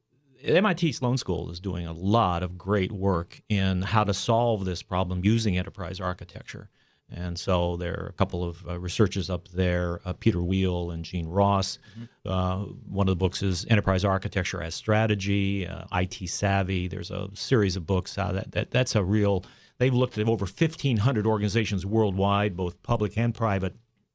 Speaker 5: M I T Sloan School is doing a lot of great work in how to solve this problem using enterprise architecture. And so there are a couple of uh, researchers up there, uh, Peter Wheel and Gene Ross. Mm-hmm. Uh, one of the books is Enterprise Architecture as Strategy, uh, I T Savvy. There's a series of books uh, that, that that's a real, they've looked at over fifteen hundred organizations worldwide, both public and private,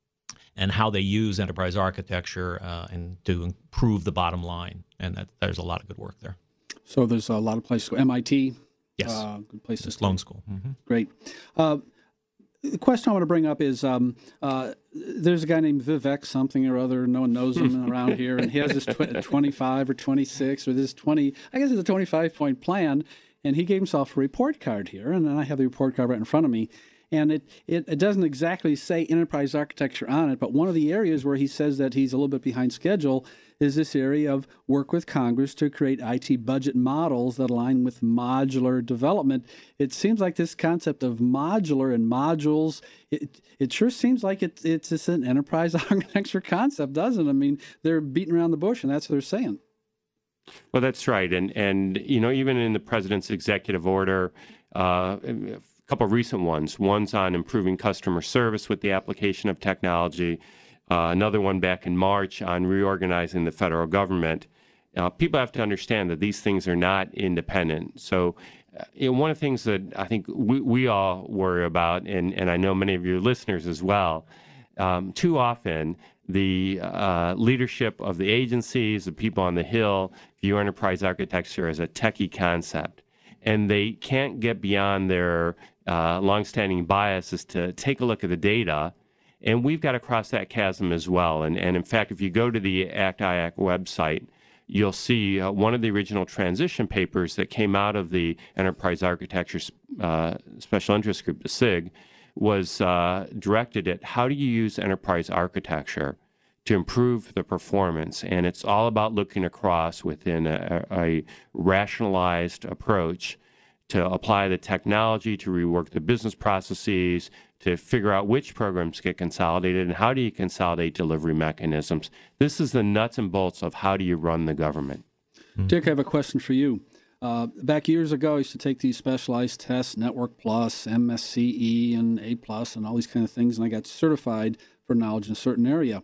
Speaker 5: and how they use enterprise architecture uh, and to improve the bottom line. And that, there's a lot of good work there.
Speaker 4: so there's a lot of places to go. M I T.
Speaker 5: Yes.
Speaker 4: Uh, good place to
Speaker 5: Sloan
Speaker 4: start.
Speaker 5: School. Mm-hmm.
Speaker 4: Great. Uh, the question I want to bring up is um, uh, there's a guy named Vivek something or other. No one knows him around here. And he has this tw- twenty-five or twenty-six or this twenty, I guess it's a twenty-five point plan. And he gave himself a report card here. And then I have the report card right in front of me. And it, it, it doesn't exactly say enterprise architecture on it, but one of the areas where he says that he's a little bit behind schedule is this area of work with Congress to create I T budget models that align with modular development. It seems like this concept of modular and modules, it, it sure seems like it, it's just an enterprise architecture concept, doesn't it? I mean, they're beating around the bush, and that's what they're saying.
Speaker 6: Well, that's right. And, and you know, even in the president's executive order, uh, a couple of recent ones, one's on improving customer service with the application of technology, uh, another one back in March on reorganizing the federal government. Uh, people have to understand that these things are not independent. So uh, you know, one of the things that I think we, we all worry about, and, and I know many of your listeners as well, um, too often the uh, leadership of the agencies, the people on the Hill, view enterprise architecture as a techie concept. And they can't get beyond their uh, longstanding biases to take a look at the data. And we've got to cross that chasm as well. And, and in fact, if you go to the ACT I ACT website, you'll see uh, one of the original transition papers that came out of the Enterprise Architecture uh, Special Interest Group, the S I G, was uh, directed at how do you use enterprise architecture to improve the performance. And it's all about looking across within a, a rationalized approach to apply the technology, to rework the business processes, to figure out which programs get consolidated and how do you consolidate delivery mechanisms. This is the nuts and bolts of how do you run the government.
Speaker 4: Dick, I have a question for you. Uh, back years ago, I used to take these specialized tests, Network Plus, M S C E, and A Plus, and all these kind of things, and I got certified for knowledge in a certain area.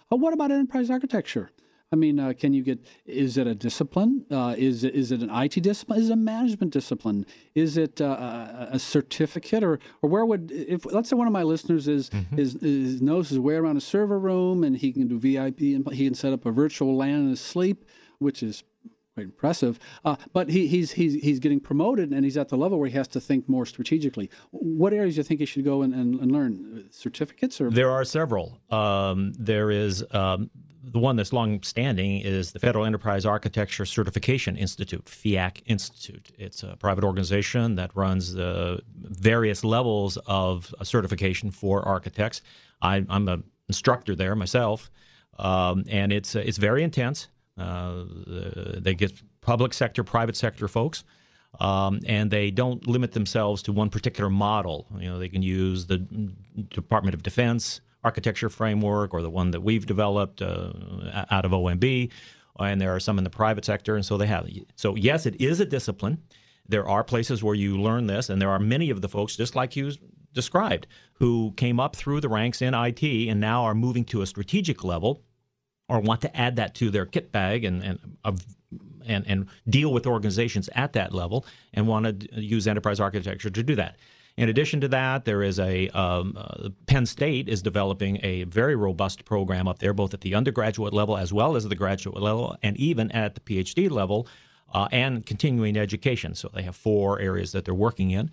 Speaker 4: Uh, what about enterprise architecture? I mean, uh, can you get, is it a discipline? Uh, is, it, is it an I T discipline? Is it a management discipline? Is it uh, a, a certificate? Or, or where would, if let's say one of my listeners is, mm-hmm. is, is knows his way around a server room and he can do V I P and he can set up a virtual LAN in his sleep, which is quite impressive. Uh, but he, he's, he's, he's getting promoted and he's at the level where he has to think more strategically. What areas do you think he should go and, and, and learn? Certificates? Or
Speaker 5: There are several. Um, there is... Um, The one that's long-standing is the Federal Enterprise Architecture Certification Institute, F I A C Institute. It's a private organization that runs the various levels of certification for architects. I, I'm an instructor there myself, um, and it's it's very intense. Uh, they get public sector, private sector folks, um, and they don't limit themselves to one particular model. You know, they can use the Department of Defense architecture framework or the one that we've developed uh, out of O M B, and there are some in the private sector, and so they have. So yes, it is a discipline. There are places where you learn this, and there are many of the folks, just like you described, who came up through the ranks in I T and now are moving to a strategic level or want to add that to their kit bag and and of and, and deal with organizations at that level and want to use enterprise architecture to do that. In addition to that, there is a um, uh, Penn State is developing a very robust program up there, both at the undergraduate level as well as the graduate level, and even at the PhD level, uh, and continuing education. So they have four areas that they're working in.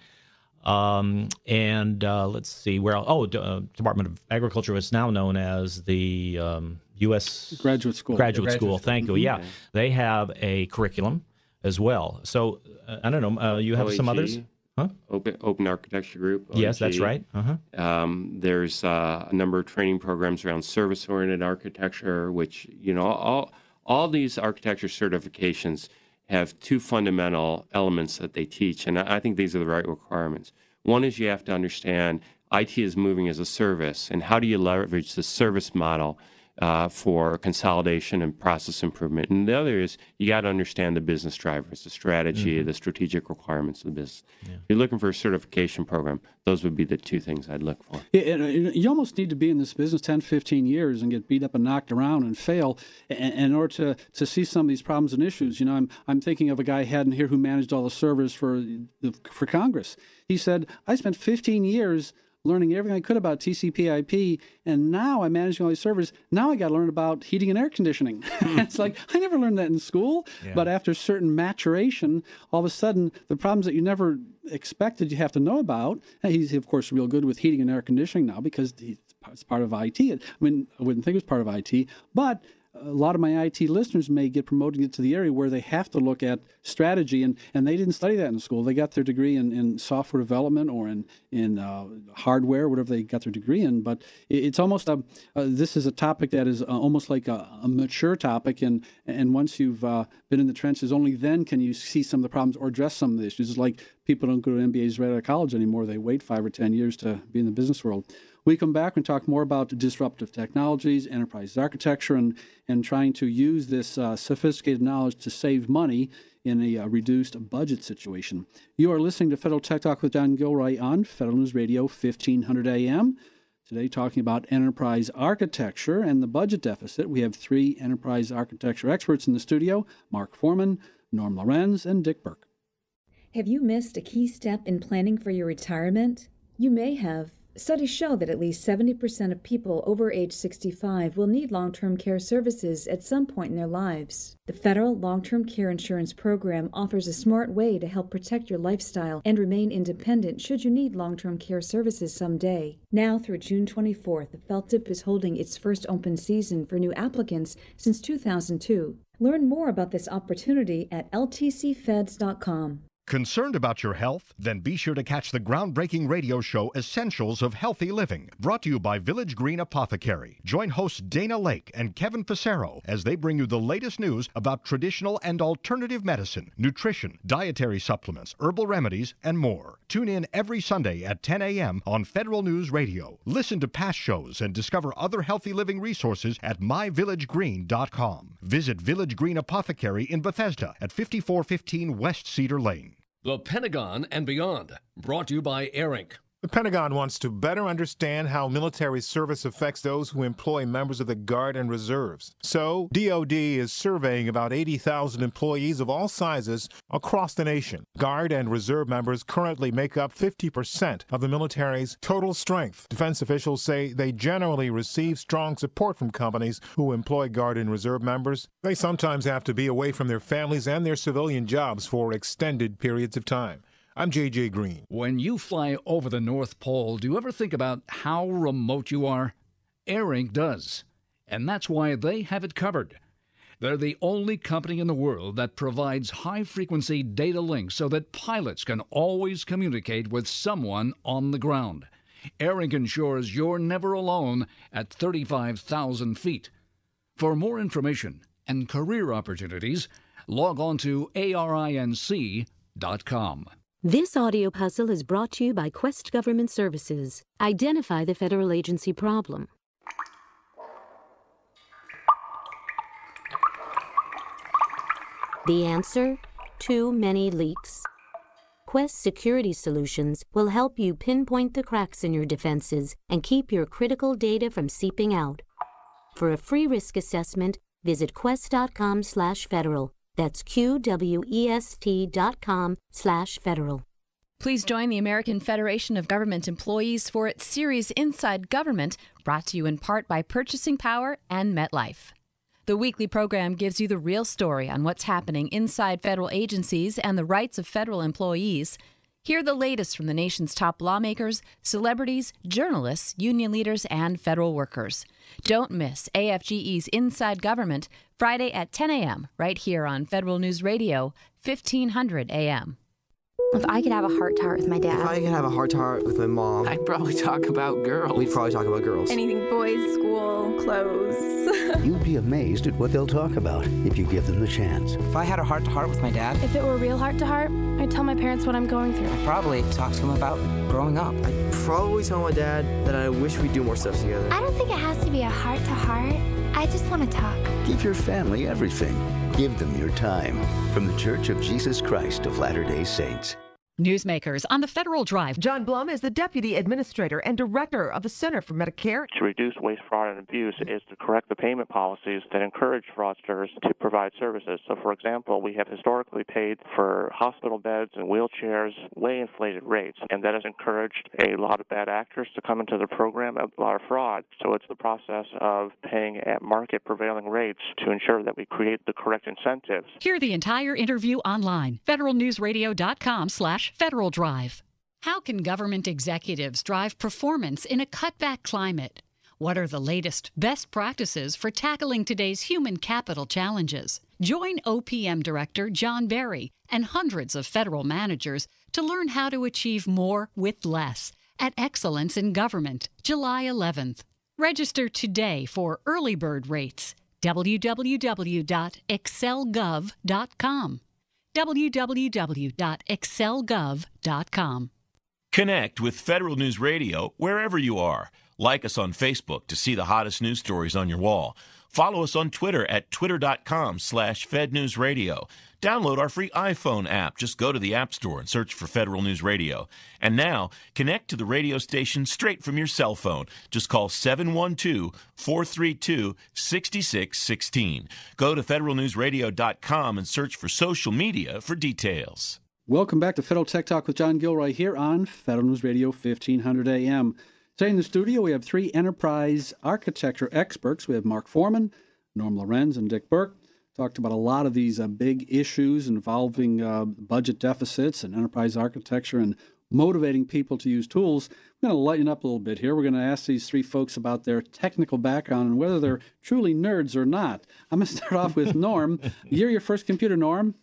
Speaker 5: Um, and uh, let's see where else. Oh, uh, Department of Agriculture is now known as the um, U S
Speaker 4: Graduate School.
Speaker 5: Graduate,
Speaker 4: graduate
Speaker 5: School.
Speaker 4: School.
Speaker 5: Thank
Speaker 4: Mm-hmm.
Speaker 5: you. Yeah, they have a curriculum as well. So uh, I don't know. Uh, you have
Speaker 6: O A G.
Speaker 5: some others. Huh?
Speaker 6: Open, Open Architecture Group.
Speaker 5: Yes,
Speaker 6: O A G.
Speaker 5: that's right. Uh-huh.
Speaker 6: Um, there's uh, a number of training programs around service-oriented architecture, which, you know, all all these architecture certifications have two fundamental elements that they teach, and I, I think these are the right requirements. One is you have to understand I T is moving as a service, and how do you leverage the service model Uh, for consolidation and process improvement. And the other is you got to understand the business drivers, the strategy,
Speaker 5: Mm-hmm.
Speaker 6: the strategic requirements of the business.
Speaker 5: Yeah.
Speaker 6: If you're looking for a certification program, those would be the two things I'd look for.
Speaker 4: Yeah, and, uh, you almost need to be in this business ten, fifteen years and get beat up and knocked around and fail in, in order to, to see some of these problems and issues. You know, I'm I'm thinking of a guy I had in here who managed all the servers for the, for Congress. He said, I spent fifteen years learning everything I could about T C P I P, and now I'm managing all these servers. Now I got to learn about heating and air conditioning. It's like, I never learned that in school,
Speaker 5: Yeah.
Speaker 4: but after certain maturation, all of a sudden, the problems that you never expected you have to know about, and he's, of course, real good with heating and air conditioning now because he's, it's part of I T. I mean, I wouldn't think it was part of I T, but a lot of my I T listeners may get promoted into the area where they have to look at strategy, and, and they didn't study that in school. They got their degree in, in software development or in in uh, hardware, whatever they got their degree in. But it, it's almost a uh, this is a topic that is uh, almost like a, a mature topic, and and once you've uh, been in the trenches, only then can you see some of the problems or address some of the issues. It's like people don't go to M B As right out of college anymore. They wait five or ten years to be in the business world. We come back and talk more about disruptive technologies, enterprise architecture, and, and trying to use this uh, sophisticated knowledge to save money in a uh, reduced budget situation. You are listening to Federal Tech Talk with Don Gilroy on Federal News Radio fifteen hundred A M. Today talking about enterprise architecture and the budget deficit. We have three enterprise architecture experts in the studio, Mark Foreman, Norm Lorenz, and Dick Burke.
Speaker 1: Have you missed a key step in planning for your retirement? You may have. Studies show that at least seventy percent of people over age sixty-five will need long-term care services at some point in their lives. The Federal Long-Term Care Insurance Program offers a smart way to help protect your lifestyle and remain independent should you need long-term care services someday. Now through June twenty-fourth, the F L T I P is holding its first open season for new applicants since two thousand two. Learn more about this opportunity at L T C feds dot com.
Speaker 17: Concerned about your health? Then be sure to catch the groundbreaking radio show Essentials of Healthy Living, brought to you by Village Green Apothecary. Join hosts Dana Lake and Kevin Passero as they bring you the latest news about traditional and alternative medicine, nutrition, dietary supplements, herbal remedies, and more. Tune in every Sunday at ten a.m. on Federal News Radio. Listen to past shows and discover other healthy living resources at my village green dot com. Visit Village Green Apothecary in Bethesda at fifty-four fifteen West Cedar Lane.
Speaker 3: The Pentagon and Beyond, brought to you by AIR Incorporated. The Pentagon wants to better understand how military service affects those who employ members of the Guard and Reserves. So, D O D is surveying about eighty thousand employees of all sizes across the nation. Guard and Reserve members currently make up fifty percent of the military's total strength. Defense officials say they generally receive strong support from companies who employ Guard and Reserve members. They sometimes have to be away from their families and their civilian jobs for extended periods of time. I'm J J Green.
Speaker 8: When you fly over the North Pole, do you ever think about how remote you are? AirInc does, and that's why they have it covered. They're the only company in the world that provides high-frequency data links so that pilots can always communicate with someone on the ground. AirInc ensures you're never alone at thirty-five thousand feet. For more information and career opportunities, log on to A R I N C dot com.
Speaker 10: This audio puzzle is brought to you by Quest Government Services. Identify the federal agency problem. The answer? Too many leaks. Quest Security Solutions will help you pinpoint the cracks in your defenses and keep your critical data from seeping out. For a free risk assessment, visit quest dot com slash federal. That's Q W E S T dot com slash federal.
Speaker 11: Please join the American Federation of Government Employees for its series Inside Government, brought to you in part by Purchasing Power and MetLife. The weekly program gives you the real story on what's happening inside federal agencies and the rights of federal employees. Hear the latest from the nation's top lawmakers, celebrities, journalists, union leaders, and federal workers. Don't miss A F G E's Inside Government, Friday at ten a.m., right here on Federal News Radio, fifteen hundred A M.
Speaker 25: If I could have a heart-to-heart with my dad.
Speaker 26: If I could have a heart-to-heart with my mom.
Speaker 27: I'd probably talk about girls.
Speaker 26: We'd probably talk about girls.
Speaker 25: Anything boys, school, clothes.
Speaker 28: You'd be amazed at what they'll talk about if you give them the chance.
Speaker 26: If I had a heart-to-heart with my dad.
Speaker 25: If it were a real heart-to-heart, I'd tell my parents what I'm going through.
Speaker 26: I'd probably talk to him about growing up. I'd probably tell my dad that I wish we'd do more stuff together.
Speaker 25: I don't think it has to be a heart-to-heart. I just want to talk.
Speaker 28: Give your family everything. Give them your time. From the Church of Jesus Christ of Latter-day Saints.
Speaker 29: Newsmakers on the Federal Drive.
Speaker 13: John Blum is the Deputy Administrator and Director of the Center for Medicare.
Speaker 30: To reduce waste, fraud, and abuse is to correct the payment policies that encourage fraudsters to provide services. So, for example, we have historically paid for hospital beds and wheelchairs way inflated rates, and that has encouraged a lot of bad actors to come into the program, a lot of fraud. So it's the process of paying at market prevailing rates to ensure that we create the correct incentives.
Speaker 29: Hear the entire interview online. federal news radio dot com slash Federal Drive. How can government executives drive performance in a cutback climate? What are the latest best practices for tackling today's human capital challenges? Join O P M Director John Berry and hundreds of federal managers to learn how to achieve more with less at Excellence in Government, July eleventh. Register today for early bird rates. w w w dot excel gov dot com. w w w dot excel gov dot com.
Speaker 9: Connect with Federal News Radio wherever you are. Like us on Facebook to see the hottest news stories on your wall. Follow us on Twitter at twitter dot com slash fednewsradio. Download our free iPhone app. Just go to the App Store and search for Federal News Radio. And now, connect to the radio station straight from your cell phone. Just call seven one two, four three two, six six one six. Go to federal news radio dot com and search for social media for details.
Speaker 4: Welcome back to Federal Tech Talk with John Gilroy here on Federal News Radio fifteen hundred A M. Today in the studio, we have three enterprise architecture experts. We have Mark Foreman, Norm Lorenz, and Dick Burke. Talked about a lot of these uh, big issues involving uh, budget deficits and enterprise architecture and motivating people to use tools. We're going to lighten up a little bit here. We're going to ask these three folks about their technical background and whether they're truly nerds or not. I'm going to start off with Norm. You're your first computer, Norm?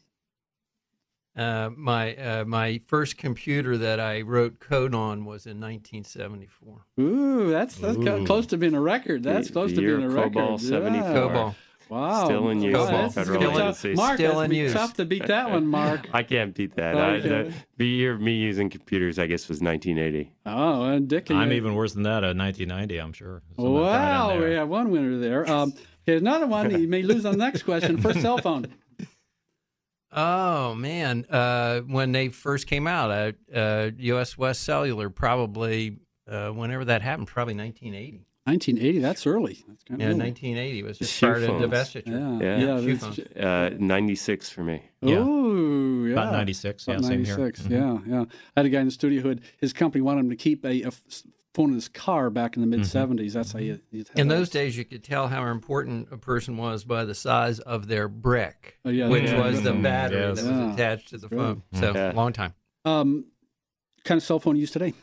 Speaker 7: Uh, my uh, my first computer that I wrote code on was in nineteen seventy-four.
Speaker 4: Ooh, that's that's Ooh. close to being a record. That's the, close the to being a record.
Speaker 6: COBOL seventy-four.
Speaker 4: Yeah.
Speaker 7: COBOL.
Speaker 4: Wow.
Speaker 6: Still in use.
Speaker 4: Wow,
Speaker 6: Federal agencies.
Speaker 4: Mark,
Speaker 7: Still
Speaker 4: that's
Speaker 7: in
Speaker 4: be
Speaker 7: use.
Speaker 4: tough to beat that one, Mark.
Speaker 6: I can't beat that.
Speaker 4: Okay.
Speaker 6: I, the, the year of me using computers, I guess, was nineteen eighty.
Speaker 4: Oh, and Dick.
Speaker 5: I'm
Speaker 4: you...
Speaker 5: even worse than that, uh, nineteen ninety, I'm sure. Something
Speaker 4: Wow,
Speaker 5: like that
Speaker 4: we have one winner there. Um, here's another one that you may lose on the next question. First cell phone.
Speaker 7: Oh, man. Uh, when they first came out, uh, uh, U S West Cellular, probably uh, whenever that happened, probably nineteen eighty.
Speaker 4: nineteen eighty, that's early. That's kind
Speaker 7: Yeah,
Speaker 4: of early.
Speaker 7: nineteen eighty was just
Speaker 6: Shoe
Speaker 7: prior to
Speaker 6: phones.
Speaker 7: divestiture.
Speaker 4: Yeah,
Speaker 6: Yeah,
Speaker 4: yeah,
Speaker 7: Shoe
Speaker 4: that's-
Speaker 7: phones.
Speaker 6: Uh, ninety-six for me.
Speaker 5: Yeah.
Speaker 4: Ooh, yeah.
Speaker 5: About ninety-six, yeah,
Speaker 4: About
Speaker 5: same here.
Speaker 4: ninety-six,
Speaker 5: Mhm.
Speaker 4: yeah, yeah. I had a guy in the studio who had, his company wanted him to keep a, a f- phone in his car back in the mid seventies. That's how you. you
Speaker 7: In those days, you could tell how important a person was by the size of their brick,
Speaker 4: Oh, yeah,
Speaker 7: which
Speaker 4: yeah.
Speaker 7: was the
Speaker 4: Mhm.
Speaker 7: battery
Speaker 5: Yes.
Speaker 7: that was
Speaker 4: Yeah,
Speaker 7: attached to the
Speaker 4: that's
Speaker 7: phone.
Speaker 4: good.
Speaker 7: So,
Speaker 6: Yeah.
Speaker 7: long time.
Speaker 4: Um, kind of cell phone you use today?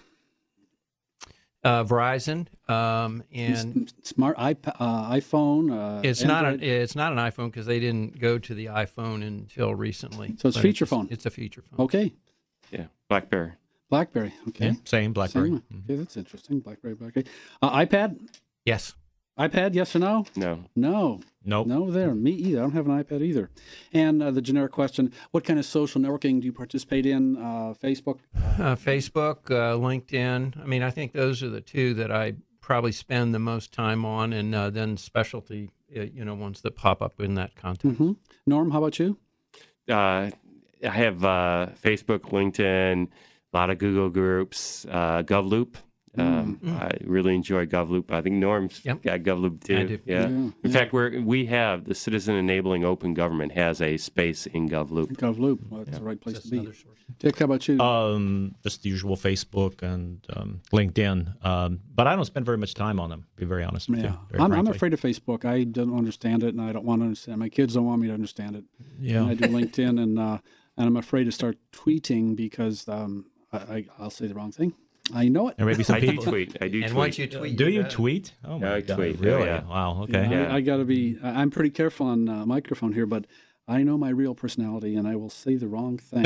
Speaker 7: Uh, Verizon, um, and
Speaker 4: S- smart iP- uh, iPhone. Uh,
Speaker 7: it's not
Speaker 4: Android?
Speaker 7: a, it's not an iPhone because they didn't go to the iPhone until recently.
Speaker 4: So it's
Speaker 7: But
Speaker 4: feature phone.
Speaker 7: It's a feature phone.
Speaker 4: Okay,
Speaker 6: Yeah, BlackBerry.
Speaker 4: BlackBerry. Okay,
Speaker 5: Yeah, same BlackBerry.
Speaker 4: Same. Okay, that's interesting. BlackBerry, BlackBerry. Uh, iPad.
Speaker 7: Yes.
Speaker 4: iPad. Yes or no?
Speaker 6: No.
Speaker 4: No.
Speaker 5: Nope.
Speaker 4: No, there. Me either. I don't have an iPad either. And uh, the generic question: what kind of social networking do you participate in? Uh, Facebook.
Speaker 7: Uh, Facebook, uh, LinkedIn. I mean, I think those are the two that I probably spend the most time on, and uh, then specialty, uh, you know, ones that pop up in that context.
Speaker 4: hmm Norm, how about you?
Speaker 6: Uh, I have uh, Facebook, LinkedIn, a lot of Google groups, uh, GovLoop. Um,
Speaker 7: Mm.
Speaker 6: I really enjoy GovLoop. I think Norm's
Speaker 7: Yep.
Speaker 6: got GovLoop too.
Speaker 7: I do.
Speaker 6: Yeah.
Speaker 4: Yeah,
Speaker 6: In
Speaker 4: yeah.
Speaker 6: fact, we're, we have the Citizen Enabling Open Government has a space in GovLoop.
Speaker 4: GovLoop. Well, that's the right place
Speaker 7: Just
Speaker 4: to be.
Speaker 7: another source.
Speaker 4: Dick, how about you?
Speaker 5: Um, just the usual Facebook and um, LinkedIn. Um, but I don't spend very much time on them, to be very honest with
Speaker 4: yeah,
Speaker 5: you. very
Speaker 4: I'm, I'm
Speaker 5: frankly.
Speaker 4: afraid of Facebook. I don't understand it, and I don't want to understand. My kids don't want me to understand it.
Speaker 5: Yeah.
Speaker 4: And I do LinkedIn, and uh, and I'm afraid to start tweeting because um, I, I, I'll say the wrong thing. I know it.
Speaker 5: Or maybe some
Speaker 6: I do
Speaker 5: people.
Speaker 6: tweet. I do
Speaker 7: And
Speaker 6: tweet.
Speaker 7: once you tweet,
Speaker 5: Do
Speaker 7: you're
Speaker 5: you
Speaker 7: done.
Speaker 5: tweet? Oh my
Speaker 6: I
Speaker 5: God!
Speaker 6: tweet, oh,
Speaker 5: Really?
Speaker 6: yeah.
Speaker 5: Wow. Okay.
Speaker 4: Yeah,
Speaker 6: Yeah.
Speaker 4: I, I got to be. I- I'm pretty careful on uh, microphone here, but I know my real personality, and I will say the wrong thing.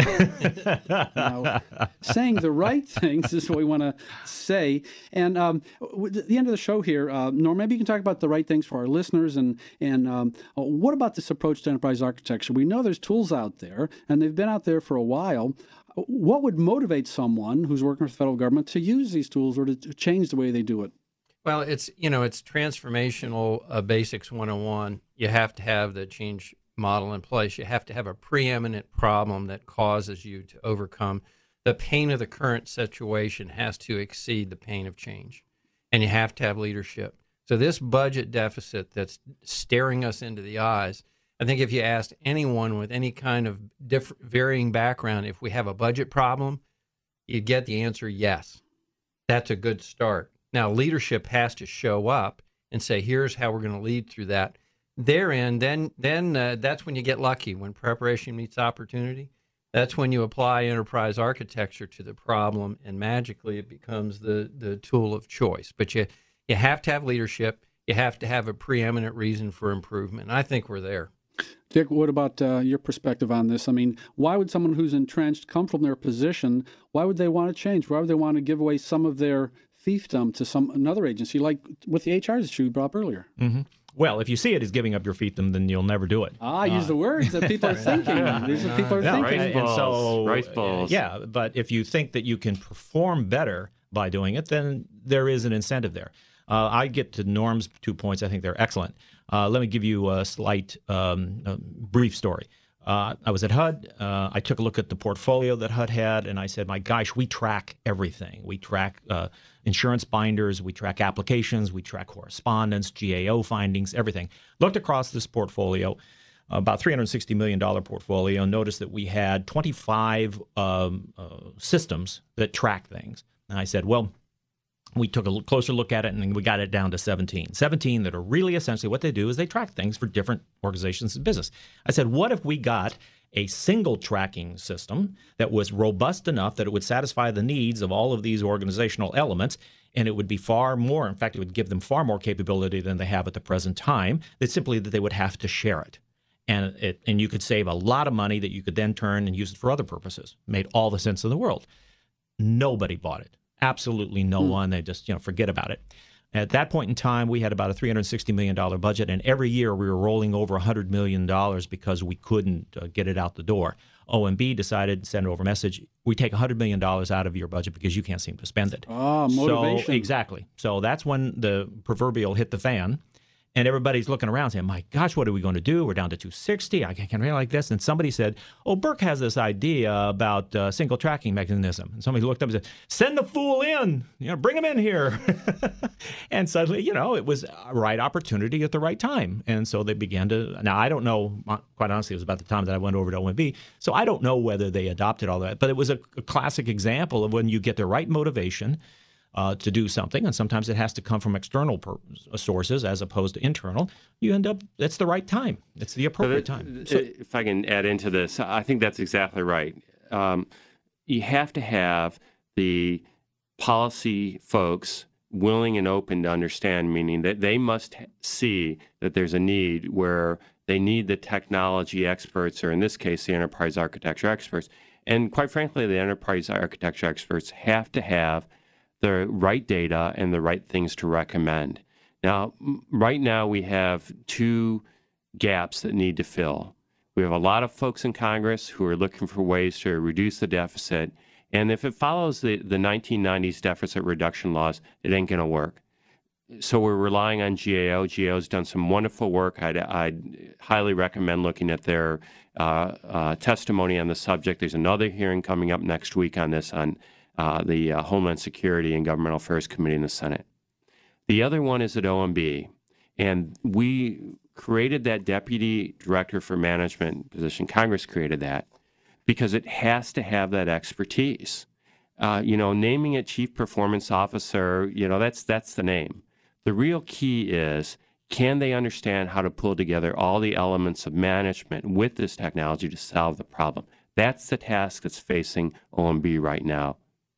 Speaker 4: Now, saying the right things is what we want to say. And um, w- at the end of the show here, uh, Norm, maybe you can talk about the right things for our listeners. And and um, uh, what about this approach to enterprise architecture? We know there's tools out there, and they've been out there for a while. What would motivate someone who's working for the federal government to use these tools or to, to change the way they do it?
Speaker 7: Well, it's, you know, it's transformational uh, basics one oh one. You have to have the change model in place. You have to have a preeminent problem that causes you to overcome. The pain of the current situation has to exceed the pain of change. And you have to have leadership. So this budget deficit that's staring us into the eyes, I think if you asked anyone with any kind of diff- varying background, if we have a budget problem, you'd get the answer yes. That's a good start. Now, leadership has to show up and say, here's how we're going to lead through that. Therein, then then uh, that's when you get lucky, when preparation meets opportunity. That's when you apply enterprise architecture to the problem, and magically it becomes the, the tool of choice. But you, you have to have leadership. You have to have a preeminent reason for improvement. And I think we're there.
Speaker 4: Dick, what about uh, your perspective on this? I mean, why would someone who's entrenched, comfortable in their position, why would they want to change? Why would they want to give away some of their fiefdom to some another agency, like with the H R issue you brought up earlier?
Speaker 5: Mm-hmm. Well, if you see it as giving up your fiefdom, then you'll never do it.
Speaker 4: Ah, use the words that people are thinking. These are people are
Speaker 5: Yeah,
Speaker 4: thinking.
Speaker 5: right. And so,
Speaker 6: Rice balls.
Speaker 5: yeah, but if you think that you can perform better by doing it, then there is an incentive there. Uh, I get to Norm's two points. I think they're excellent. Uh, let me give you a slight, um, uh, brief story. Uh, I was at H U D. Uh, I took a look at the portfolio that H U D had, and I said, my gosh, we track everything. We track uh, insurance binders, we track applications, we track correspondence, G A O findings, everything. Looked across this portfolio, about three hundred sixty million dollars portfolio, noticed that we had twenty-five um, uh, systems that track things. And I said, well, we took a closer look at it, and we got it down to seventeen. seventeen that are really essentially what they do is they track things for different organizations and business. I said, what if we got a single tracking system that was robust enough that it would satisfy the needs of all of these organizational elements, and it would be far more, in fact, it would give them far more capability than they have at the present time, that simply that they would have to share it. And it and you could save a lot of money that you could then turn and use it for other purposes. Made all the sense in the world. Nobody bought it. Absolutely no one. They just, you know, forget about it. At that point in time, we had about a three hundred sixty million dollars budget, and every year we were rolling over one hundred million dollars because we couldn't uh, get it out the door. O M B decided to send over a message, we take one hundred million dollars out of your budget because you can't seem to spend it.
Speaker 4: Ah, motivation.
Speaker 5: So, exactly. So that's when the proverbial hit the fan. And everybody's looking around saying, my gosh, what are we going to do? We're down to two sixty. I can't really like this. And somebody said, oh, Burke has this idea about uh, single tracking mechanism. And somebody looked up and said, send the fool in, you know, bring him in here. And suddenly, you know, it was a right opportunity at the right time. And so they began to, now I don't know, quite honestly, it was about the time that I went over to O M B. So I don't know whether they adopted all that, but it was a, a classic example of when you get the right motivation Uh, to do something, and sometimes it has to come from external per- sources as opposed to internal. You end up, it's the right time. It's the appropriate
Speaker 6: so
Speaker 5: time.
Speaker 6: So, if I can add into this, I think that's exactly right. Um, you have to have the policy folks willing and open to understand, meaning that they must see that there's a need where they need the technology experts, or in this case, the enterprise architecture experts. And quite frankly, the enterprise architecture experts have to have the right data and the right things to recommend. Now, right now we have two gaps that need to fill. We have a lot of folks in Congress who are looking for ways to reduce the deficit. And if it follows the, the nineteen nineties deficit reduction laws, it ain't going to work. So we're relying on G A O. G A O's done some wonderful work. I'd, I'd highly recommend looking at their uh, uh, testimony on the subject. There's another hearing coming up next week on this on Uh, the uh, Homeland Security and Governmental Affairs Committee in the Senate. The other one is at O M B, and we created that Deputy Director for Management position. Congress created that because it has to have that expertise. Uh, you know, naming it Chief Performance Officer, you know, that's that's the name. The real key is, can they understand how to pull together all the elements of management with this technology to solve the problem? That's the task that's facing O M B right now.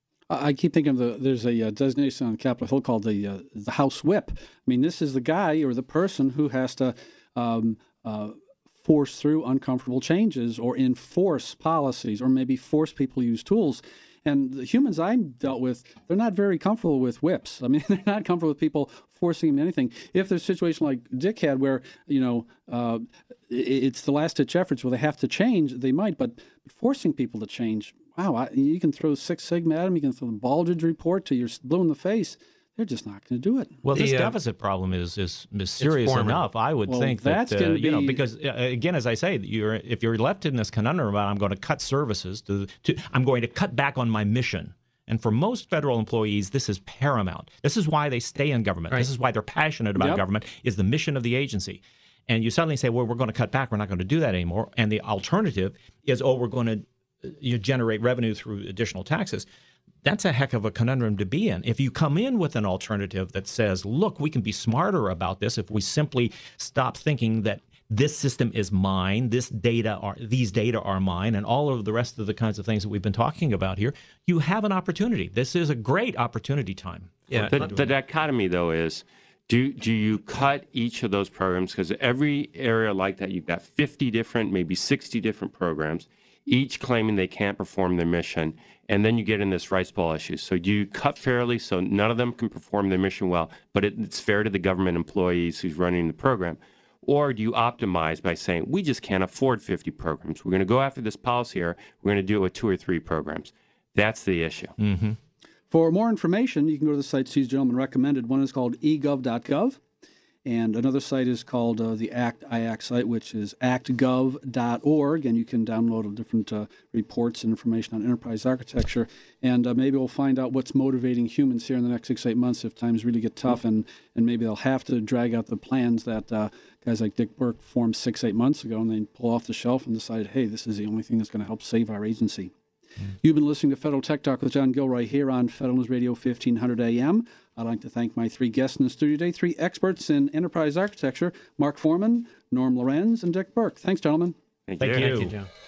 Speaker 4: I keep thinking of the, there's a uh, designation on Capitol Hill called the uh, the House Whip. I mean, this is the guy or the person who has to um, uh, force through uncomfortable changes or enforce policies or maybe force people to use tools. And the humans I dealt with, they're not very comfortable with whips. I mean, they're not comfortable with people forcing them anything. If there's a situation like Dick had where, you know, uh, it's the last-ditch efforts where they have to change, they might, but forcing people to change, wow, I, you can throw Six Sigma at them, you can throw the Baldrige report to your blue in the face. They're just not going to do it.
Speaker 5: Well,
Speaker 4: the,
Speaker 5: this
Speaker 4: uh,
Speaker 5: deficit problem is is, is serious enough. I would
Speaker 4: well,
Speaker 5: think that, uh,
Speaker 4: be...
Speaker 5: you know, because, uh, again, as I say, you're, if you're left in this conundrum about I'm going to cut services, to, to I'm going to cut back on my mission. And for most federal employees, this is paramount. This is why they stay in government. Right. This is why they're passionate about yep. government, is the mission of the agency. And you suddenly say, well, we're going to cut back. We're not going to do that anymore. And the alternative is, oh, we're going to you generate revenue through additional taxes. That's a heck of a conundrum to be in. If you come in with an alternative that says, look, we can be smarter about this if we simply stop thinking that this system is mine, this data are these data are mine, and all of the rest of the kinds of things that we've been talking about here, you have an opportunity. This is a great opportunity time.
Speaker 6: Yeah. The, the dichotomy, though, is do do you cut each of those programs? Because every area like that, you've got fifty different, maybe sixty different programs, each claiming they can't perform their mission. And then you get in this rice bowl issue. So do you cut fairly so none of them can perform their mission well, but it, it's fair to the government employees who's running the program? Or do you optimize by saying, we just can't afford fifty programs. We're going to go after this policy area. We're going to do it with two or three programs. That's the issue.
Speaker 5: Mm-hmm.
Speaker 4: For more information, you can go to the sites these gentlemen recommended. One is called e gov dot gov. And another site is called uh, the ACT I A C T site, which is act gov dot org, and you can download different uh, reports and information on enterprise architecture. And uh, maybe we'll find out what's motivating humans here in the next six, eight months if times really get tough, and, and maybe they'll have to drag out the plans that uh, guys like Dick Burke formed six, eight months ago, and they pull off the shelf and decide, hey, this is the only thing that's going to help save our agency. You've been listening to Federal Tech Talk with John Gilroy here on Federal News Radio fifteen hundred A M. I'd like to thank my three guests in the studio today, three experts in enterprise architecture, Mark Foreman, Norm Lorenz, and Dick Burke. Thanks, gentlemen.
Speaker 6: Thank,
Speaker 5: thank
Speaker 6: you.
Speaker 5: you.
Speaker 6: Thank you, John.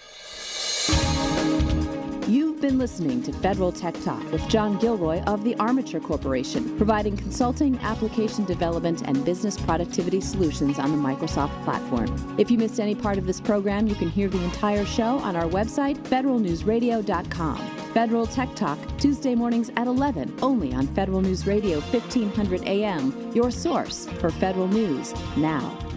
Speaker 11: You've been listening to Federal Tech Talk with John Gilroy of the Armature Corporation, providing consulting, application development, and business productivity solutions on the Microsoft platform. If you missed any part of this program, you can hear the entire show on our website, federal news radio dot com. Federal Tech Talk, Tuesday mornings at eleven, only on Federal News Radio fifteen hundred A M, your source for federal news now.